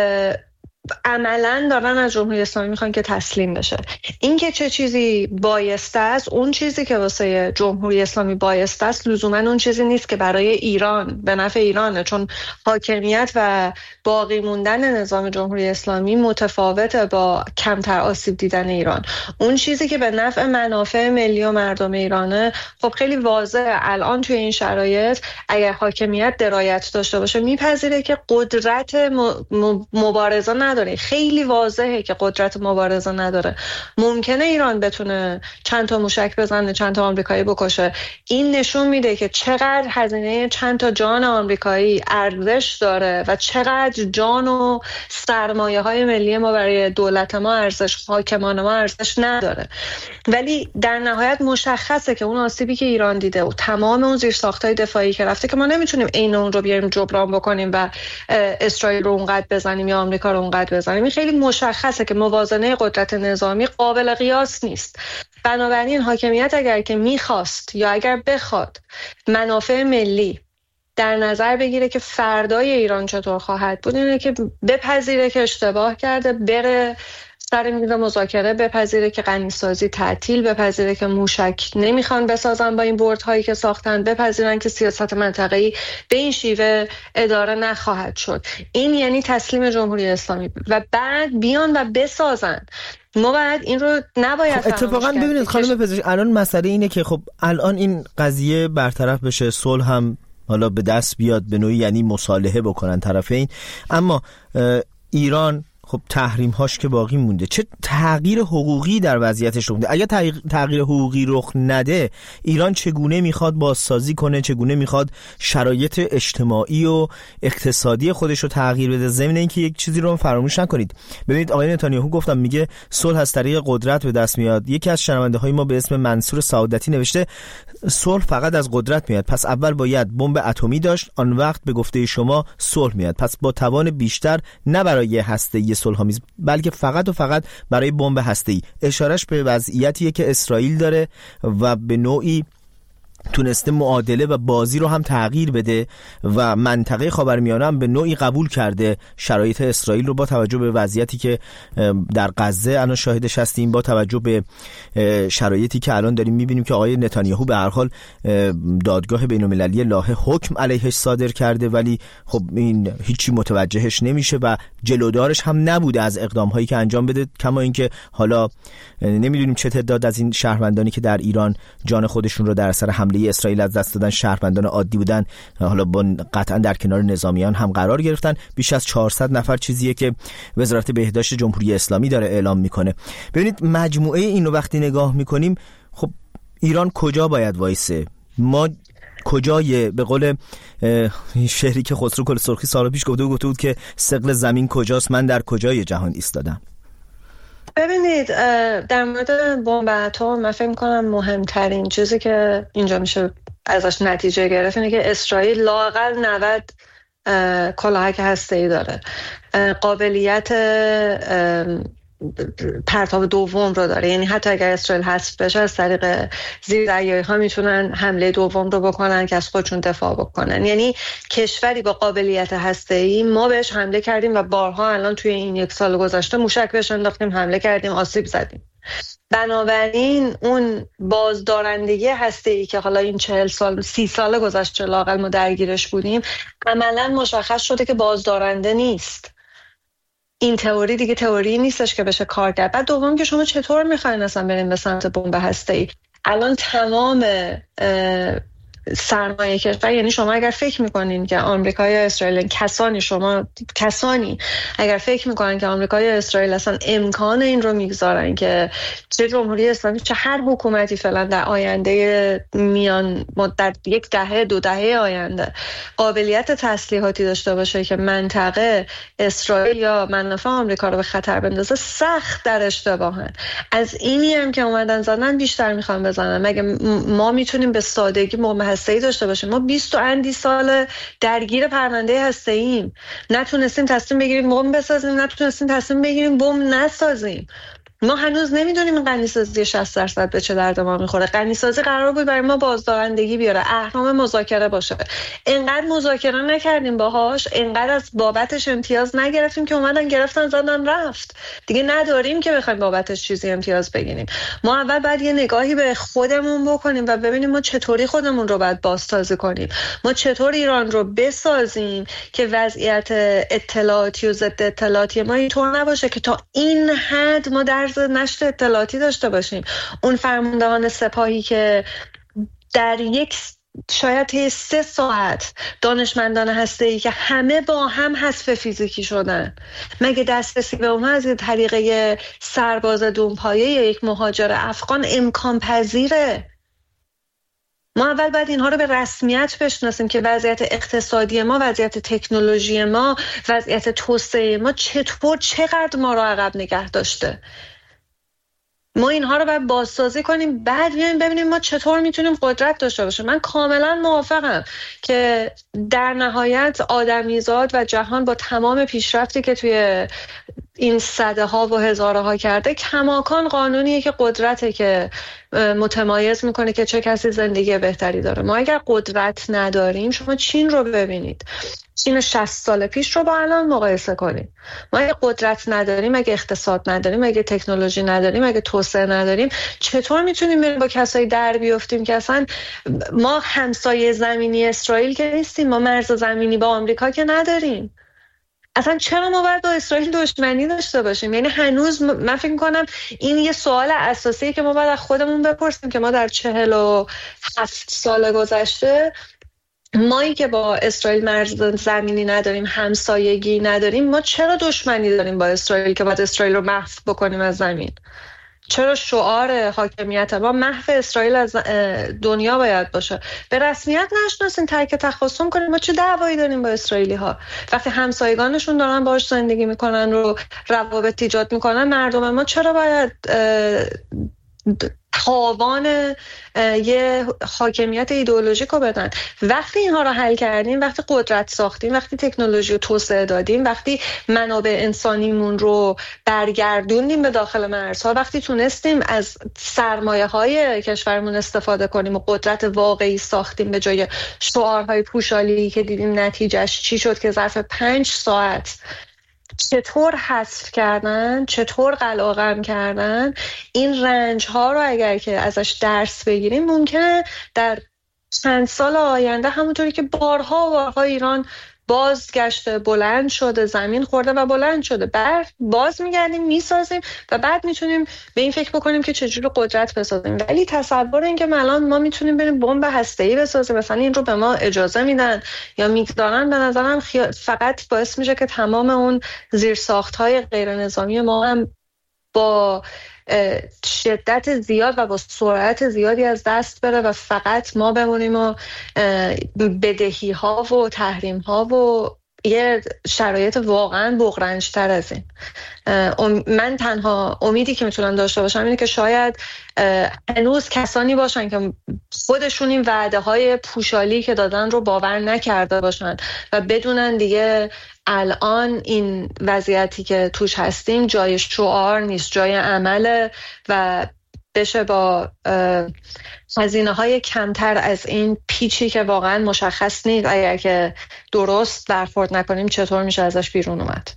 عملاً دارن از جمهوری اسلامی میخوان که تسلیم بشه. این که چه چیزی بایسته است، اون چیزی که واسه جمهوری اسلامی بایسته است لزوما اون چیزی نیست که برای ایران به نفع ایرانه، چون حاکمیت و باقی موندن نظام جمهوری اسلامی متفاوته با کمتر آسیب دیدن ایران. اون چیزی که به نفع منافع ملی و مردم ایرانه خب خیلی واضحه. الان توی این شرایط اگر حاکمیت درایت داشته باشه میپذیره که قدرت مبارزه نداره نداره. خیلی واضحه که قدرت مبارزه نداره. ممکنه ایران بتونه چند تا موشک بزنه، چند تا آمریکایی بکشه. این نشون میده که چقدر هزینه چند تا جان آمریکایی ارزش داره و چقدر جان و سرمایه های ملی ما برای دولت ما ارزش، حاکمان ما ارزش نداره. ولی در نهایت مشخصه که اون آسیبی که ایران دیده و تمام اون زیرساخت‌های دفاعی که رفته که ما نمیتونیم عین اون رو بیاریم جبران بکنیم و اسرائیل رو اونقدر بزنیم یا آمریکا رو اونقدر بزنیم. این خیلی مشخصه که موازنه قدرت نظامی قابل قیاس نیست. بنابراین حاکمیت اگر که میخواست یا اگر بخواد منافع ملی در نظر بگیره که فردای ایران چطور خواهد بود، اینه که بپذیره که اشتباه کرده، بره سر میز مذاکره، بپذیره که غنیسازی تعطیل، بپذیره که موشک نمیخوان بسازن با این بردهایی که ساختن، بپذیرن که سیاست منطقه‌ای به این شیوه اداره نخواهد شد. این یعنی تسلیم جمهوری اسلامی و بعد بیان و بسازن. ما باید این رو نباید خب اتفاقا ببینید خانم پزشک، الان مسئله اینه که خب الان این قضیه برطرف بشه، صلح هم حالا به دست بیاد به نوعی، یعنی مصالحه بکنن طرفین، اما ایران خب تحریم هاش که باقی مونده. چه تغییر حقوقی در وضعیتش رخ میده؟ اگر تغییر حقوقی رخ نده، ایران چگونه میخواد بازسازی کنه، چگونه میخواد شرایط اجتماعی و اقتصادی خودش رو تغییر بده؟ ضمن اینکه یک چیزی رو فراموش نکنید، ببینید آقای نتانیاهو گفتم میگه صلح از طریق قدرت به دست میاد. یکی از شنونده های ما به اسم منصور سعادتی نوشته صلح فقط از قدرت میاد، پس اول باید بمب اتمی داشت، آن وقت به گفته شما صلح میاد. پس با توان بیشتر، نه برای هسته‌ای صلح‌آمیز بلکه فقط و فقط برای بمب هسته‌ای. اشارش به وضعیتیه که اسرائیل داره و به نوعی تونسته معادله و بازی رو هم تغییر بده و منطقه خاورمیانه هم به نوعی قبول کرده شرایط اسرائیل رو، با توجه به وضعیتی که در غزه الان شاهدش هستیم، با توجه به شرایطی که الان داریم میبینیم که آقای نتانیاهو به هر حال دادگاه بین‌المللی لاهه حکم علیهش صادر کرده، ولی خب این هیچی متوجهش نمیشه و جلودارش هم نبوده از اقدام‌هایی که انجام بده. کما اینکه حالا نمیدونیم چه تعداد از این شهروندانی که در ایران جان خودشون رو در اثر حمله اسرائیل از دست دادن، شهروندان عادی بودن، حالا با قطعا در کنار نظامیان هم قرار گرفتن. بیش از چهارصد نفر چیزیه که وزارت بهداشت جمهوری اسلامی داره اعلام میکنه. ببینید مجموعه اینو وقتی نگاه میکنیم، خب ایران کجا باید وایسه؟ ما کجای، به قول شعری که خسرو کل سرخی سال پیش گفته بود گفته بود که ثقل زمین کجاست، من در کجای جهان ایستادم. ببینید در مورد بمب اتم من فکر می‌کنم مهمترین چیزی که اینجا میشه ازش نتیجه گرفت اینه که اسرائیل لااقل نود کلاهک هسته‌ای داره، قابلیت پرتاب دوم رو داره. یعنی حتی اگر اسرائیل حذف بشه از طریق زیردریایی ها میتونن حمله دوم رو بکنن که از خودشون دفاع بکنن. یعنی کشوری با قابلیت هسته‌ای، ما بهش حمله کردیم و بارها الان توی این یک سال گذشته موشک بهش انداختیم، حمله کردیم، آسیب زدیم. بنابراین اون بازدارندگی هسته‌ای که حالا این چهل سال سی سال گذشته لااقل ما درگیرش بودیم، عملاً مشخص شده که بازدارنده نیست. این تئوری دیگه تئوری نیستش که بشه کار کرد. بعد دوم که شما چطور میخواین اصلا بریم به سمت بمب هسته‌ای؟ الان تمام سرمایه کشور، یعنی شما اگر فکر میکنین که آمریکا یا اسرائیل، کسانی شما کسانی اگر فکر میکنن که آمریکا یا اسرائیل اصلا امکان این رو میگذارن که چه جمهوری اسلامی چه هر حکومتی فعلا در آینده میان در یک دهه دو دهه آینده قابلیت تسلیحاتی داشته باشه که منطقه اسرائیل یا منافع آمریکا رو به خطر بندازه، سخت در اشتباهن. از اینی هم که اومدن زدن بیشتر میخوان بزنن. مگه ما میتونیم به سادگی بمب هسته‌ای داشته باشیم؟ ما بیست و اندی سال درگیر پرونده هسته‌ایم، نتونستیم تصمیم بگیریم بمب بسازیم، نتونستیم تصمیم بگیریم بمب نسازیم. ما هنوز نمیدونیم غنیسازی شصت درصد به چه درد ما میخوره. غنیسازی قرار بود برای ما بازدارندگی بیاره، اهرام مذاکره باشه. اینقدر مذاکره نکردیم باهاش، اینقدر از بابتش امتیاز نگرفتیم که اومدن گرفتن زدن رفت. دیگه نداریم که بخوایم بابتش چیزی امتیاز بگیریم. ما اول باید یه نگاهی به خودمون بکنیم و ببینیم ما چطوری خودمون رو باید بازسازی کنیم. ما چطور ایران رو بسازیم که وضعیت اطلاعاتی و ضد اطلاعاتی ما اینطور نباشه که تا این حد ما در نشر اطلاعاتی داشته باشیم. اون فرماندهان سپاهی که در یک شاید طی سه ساعت دانشمندان هسته‌ای که همه با هم حذف فیزیکی شدن، مگه دسترسی به اونها از طریق سرباز دونپایه یا یک مهاجر افغان امکان پذیره؟ ما اول باید اینها رو به رسمیت بشناسیم که وضعیت اقتصادی ما، وضعیت تکنولوژی ما، وضعیت توسعه ما چطور چقدر ما رو عقب نگه داشته. ما اینها رو باید بازسازی کنیم، بعد بیایم ببینیم ما چطور میتونیم قدرت داشته باشیم. من کاملا موافقم که در نهایت آدمیزاد و جهان با تمام پیشرفتی که توی این صده ها و هزاره ها کرده، کماکان قانونیه که قدرته که متمایز میکنه که چه کسی زندگی بهتری داره. ما اگر قدرت نداریم، شما چین رو ببینید، چین شصت سال پیش رو با الان مقایسه کنیم. ما اگه قدرت نداریم، اگه اقتصاد نداریم، اگه تکنولوژی نداریم، اگه توسعه نداریم، چطور میتونیم بریم با کسایی در بیافتیم که اصلا ما همسایه زمینی اسرائیل که نیستیم، ما مرز زمینی با آمریکا که نداریم. اصلا چرا ما باید با اسرائیل دشمنی داشته باشیم؟ یعنی هنوز من فکر می‌کنم این یه سوال اساسیه که ما باید از خودمون بپرسیم که ما در چهل و هفت سال گذشته، مایی که با اسرائیل مرز زمینی نداریم، همسایگی نداریم، ما چرا دشمنی داریم با اسرائیل که باید اسرائیل رو محو بکنیم از زمین؟ چرا شعار حاکمیت ما محو اسرائیل از دنیا باید باشه؟ به رسمیت نشناسیم، ترک تخاصم کنیم. ما چه دعوایی داریم با اسرائیلی ها؟ وقتی همسایگانشون دارن باهاش زندگی میکنن رو روابط ایجاد میکنن، مردم ما چرا باید تاوان یه حاکمیت ایدئولوژیک رو بدن؟ وقتی اینها رو حل کردیم، وقتی قدرت ساختیم، وقتی تکنولوژی رو توسعه دادیم، وقتی منابع انسانیمون رو برگردوندیم به داخل مرزها، وقتی تونستیم از سرمایه های کشورمون استفاده کنیم و قدرت واقعی ساختیم به جای شعارهای پوشالی که دیدیم نتیجهش چی شد که ظرف پنج ساعت چطور حذف کردن، چطور قلقم کردن. این رنج ها رو اگر که ازش درس بگیریم، ممکنه در چند سال آینده همونطوری که بارها و بارها ایران بازگشته، بلند شده، زمین خورده و بلند شده، بعد باز میگردیم میسازیم و بعد میتونیم به این فکر بکنیم که چجوری قدرت بسازیم. ولی تصور این که الان ما میتونیم بریم بمب هسته‌ای بسازیم، مثلا این رو به ما اجازه میدن یا میدارن، به نظرم فقط باعث میشه که تمام اون زیرساخت‌های غیر نظامی ما هم با شدت زیاد و با سرعت زیادی از دست بره و فقط ما بمونیم و بدهی ها و تحریم ها و یه شرایط واقعا بغرنج تر از این. من تنها امیدی که میتونم داشته باشم اینه که شاید هنوز کسانی باشن که خودشون این وعده های پوشالی که دادن رو باور نکرده باشن و بدونن دیگه الان این وضعیتی که توش هستیم جای شعار نیست، جای عمله و بشه با هزینه های کمتر از این پیچی که واقعا مشخص نیست اگر که درست برخورد نکنیم چطور میشه ازش بیرون اومد.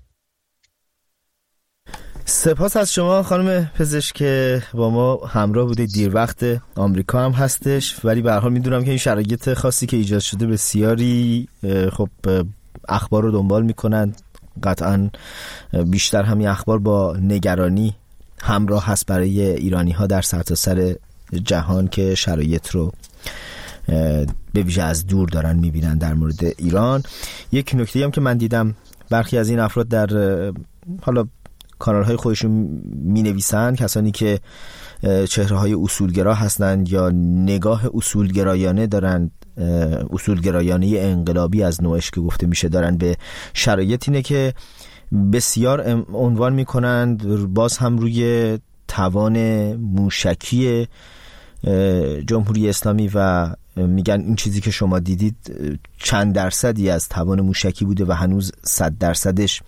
سپاس از شما خانم پزشک که با ما همراه بودید. دیر وقت آمریکا هم هستش، ولی به هر حال میدونم که این شرایط خاصی که ایجاد شده بسیاری خب اخبار رو دنبال میکنن. قطعا بیشتر همین اخبار با نگرانی همراه هست برای ایرانی ها در سرتاسر جهان که شرایط رو به ویژه از دور دارن میبینن در مورد ایران. یک نکته هم که من دیدم برخی از این افراد در حالا کانال های خودشون می نویسن، کسانی که چهره های اصولگرا هستند یا نگاه اصولگرایانه دارند، اصولگرایانه انقلابی از نوعش که گفته میشه دارن به شرایط، اینه که بسیار عنوان میکنند باز هم روی توان موشکی جمهوری اسلامی و میگن این چیزی که شما دیدید چند درصدی از توان موشکی بوده و هنوز صد درصدش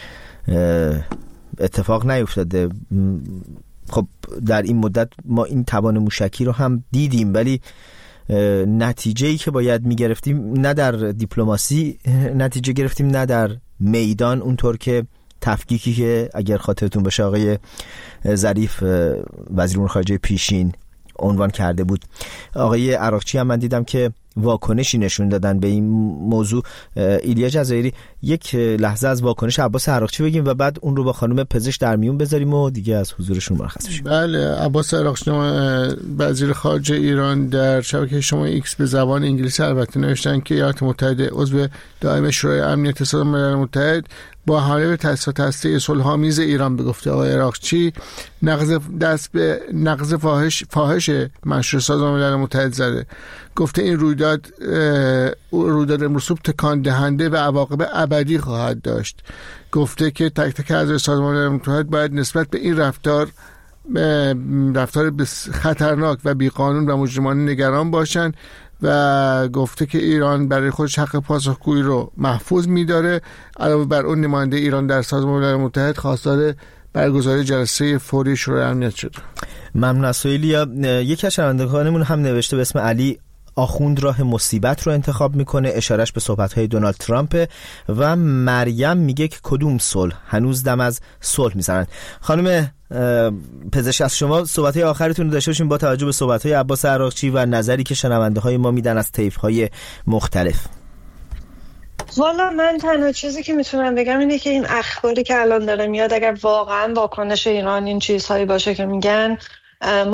اتفاق نیفتاده. خب در این مدت ما این توان موشکی رو هم دیدیم، ولی نتیجه‌ای که باید میگرفتیم نه در دیپلماسی نتیجه گرفتیم، نه در میدان اونطور که تفکیکی که اگر خاطرتون باشه آقای ظریف وزیر امور خارجه پیشین عنوان کرده بود. آقای عراقچی هم من دیدم که واکنشی نشون دادن به این موضوع. ایلیا جزایری، یک لحظه از واکنش عباس عراقچی بگیم و بعد اون رو با خانم پزشک در میون بذاریم و دیگه از حضورشون مرخص بشیم. بله، عباس عراقچی وزیر خارجه ایران در شبکه شما ایکس به زبان انگلیسی البته نوشتن که ایالات متحده عضو دائم شورای امنیت سازمان ملل متحد با حمله به تأسیسات هسته‌ای صلح‌آمیز ایران به گفته آقای عراقچی نقض دست به نقض فاحش فاحش مشروع سازمان ملل متحد زده. گفته این رویداد رویداد مرسوب تکان دهنده و عواقب ابدی خواهد داشت. گفته که تک تک اعضای سازمان ملل متحد باید نسبت به این رفتار رفتار خطرناک و بیقانون و مجرمانه نگران باشند و گفته که ایران برای خودش حق پاسخگویی رو محفوظ می‌داره. علاوه بر اون نماینده ایران در سازمان ملل متحد خواستار برگزاری جلسه فوری شورای امنیت شد. ممنون از سویلیا. یکی از شنوندگانمون هم نوشته به اسم علی آخوند راه مصیبت رو انتخاب میکنه، اشارش به صحبت‌های دونالد ترامپ. و مریم میگه که کدوم صلح، هنوز دم از صلح میزنن. خانم پزشک، از شما صحبت‌های آخرتون رو داشته باشیم با توجه به صحبت‌های عباس عراقچی و نظری که شنونده‌های ما میدن از طیف‌های مختلف. والا من تنها چیزی که میتونم بگم اینه که این اخباری که الان داره میاد اگر واقعا واکنش ایران این چیزهایی باشه که میگن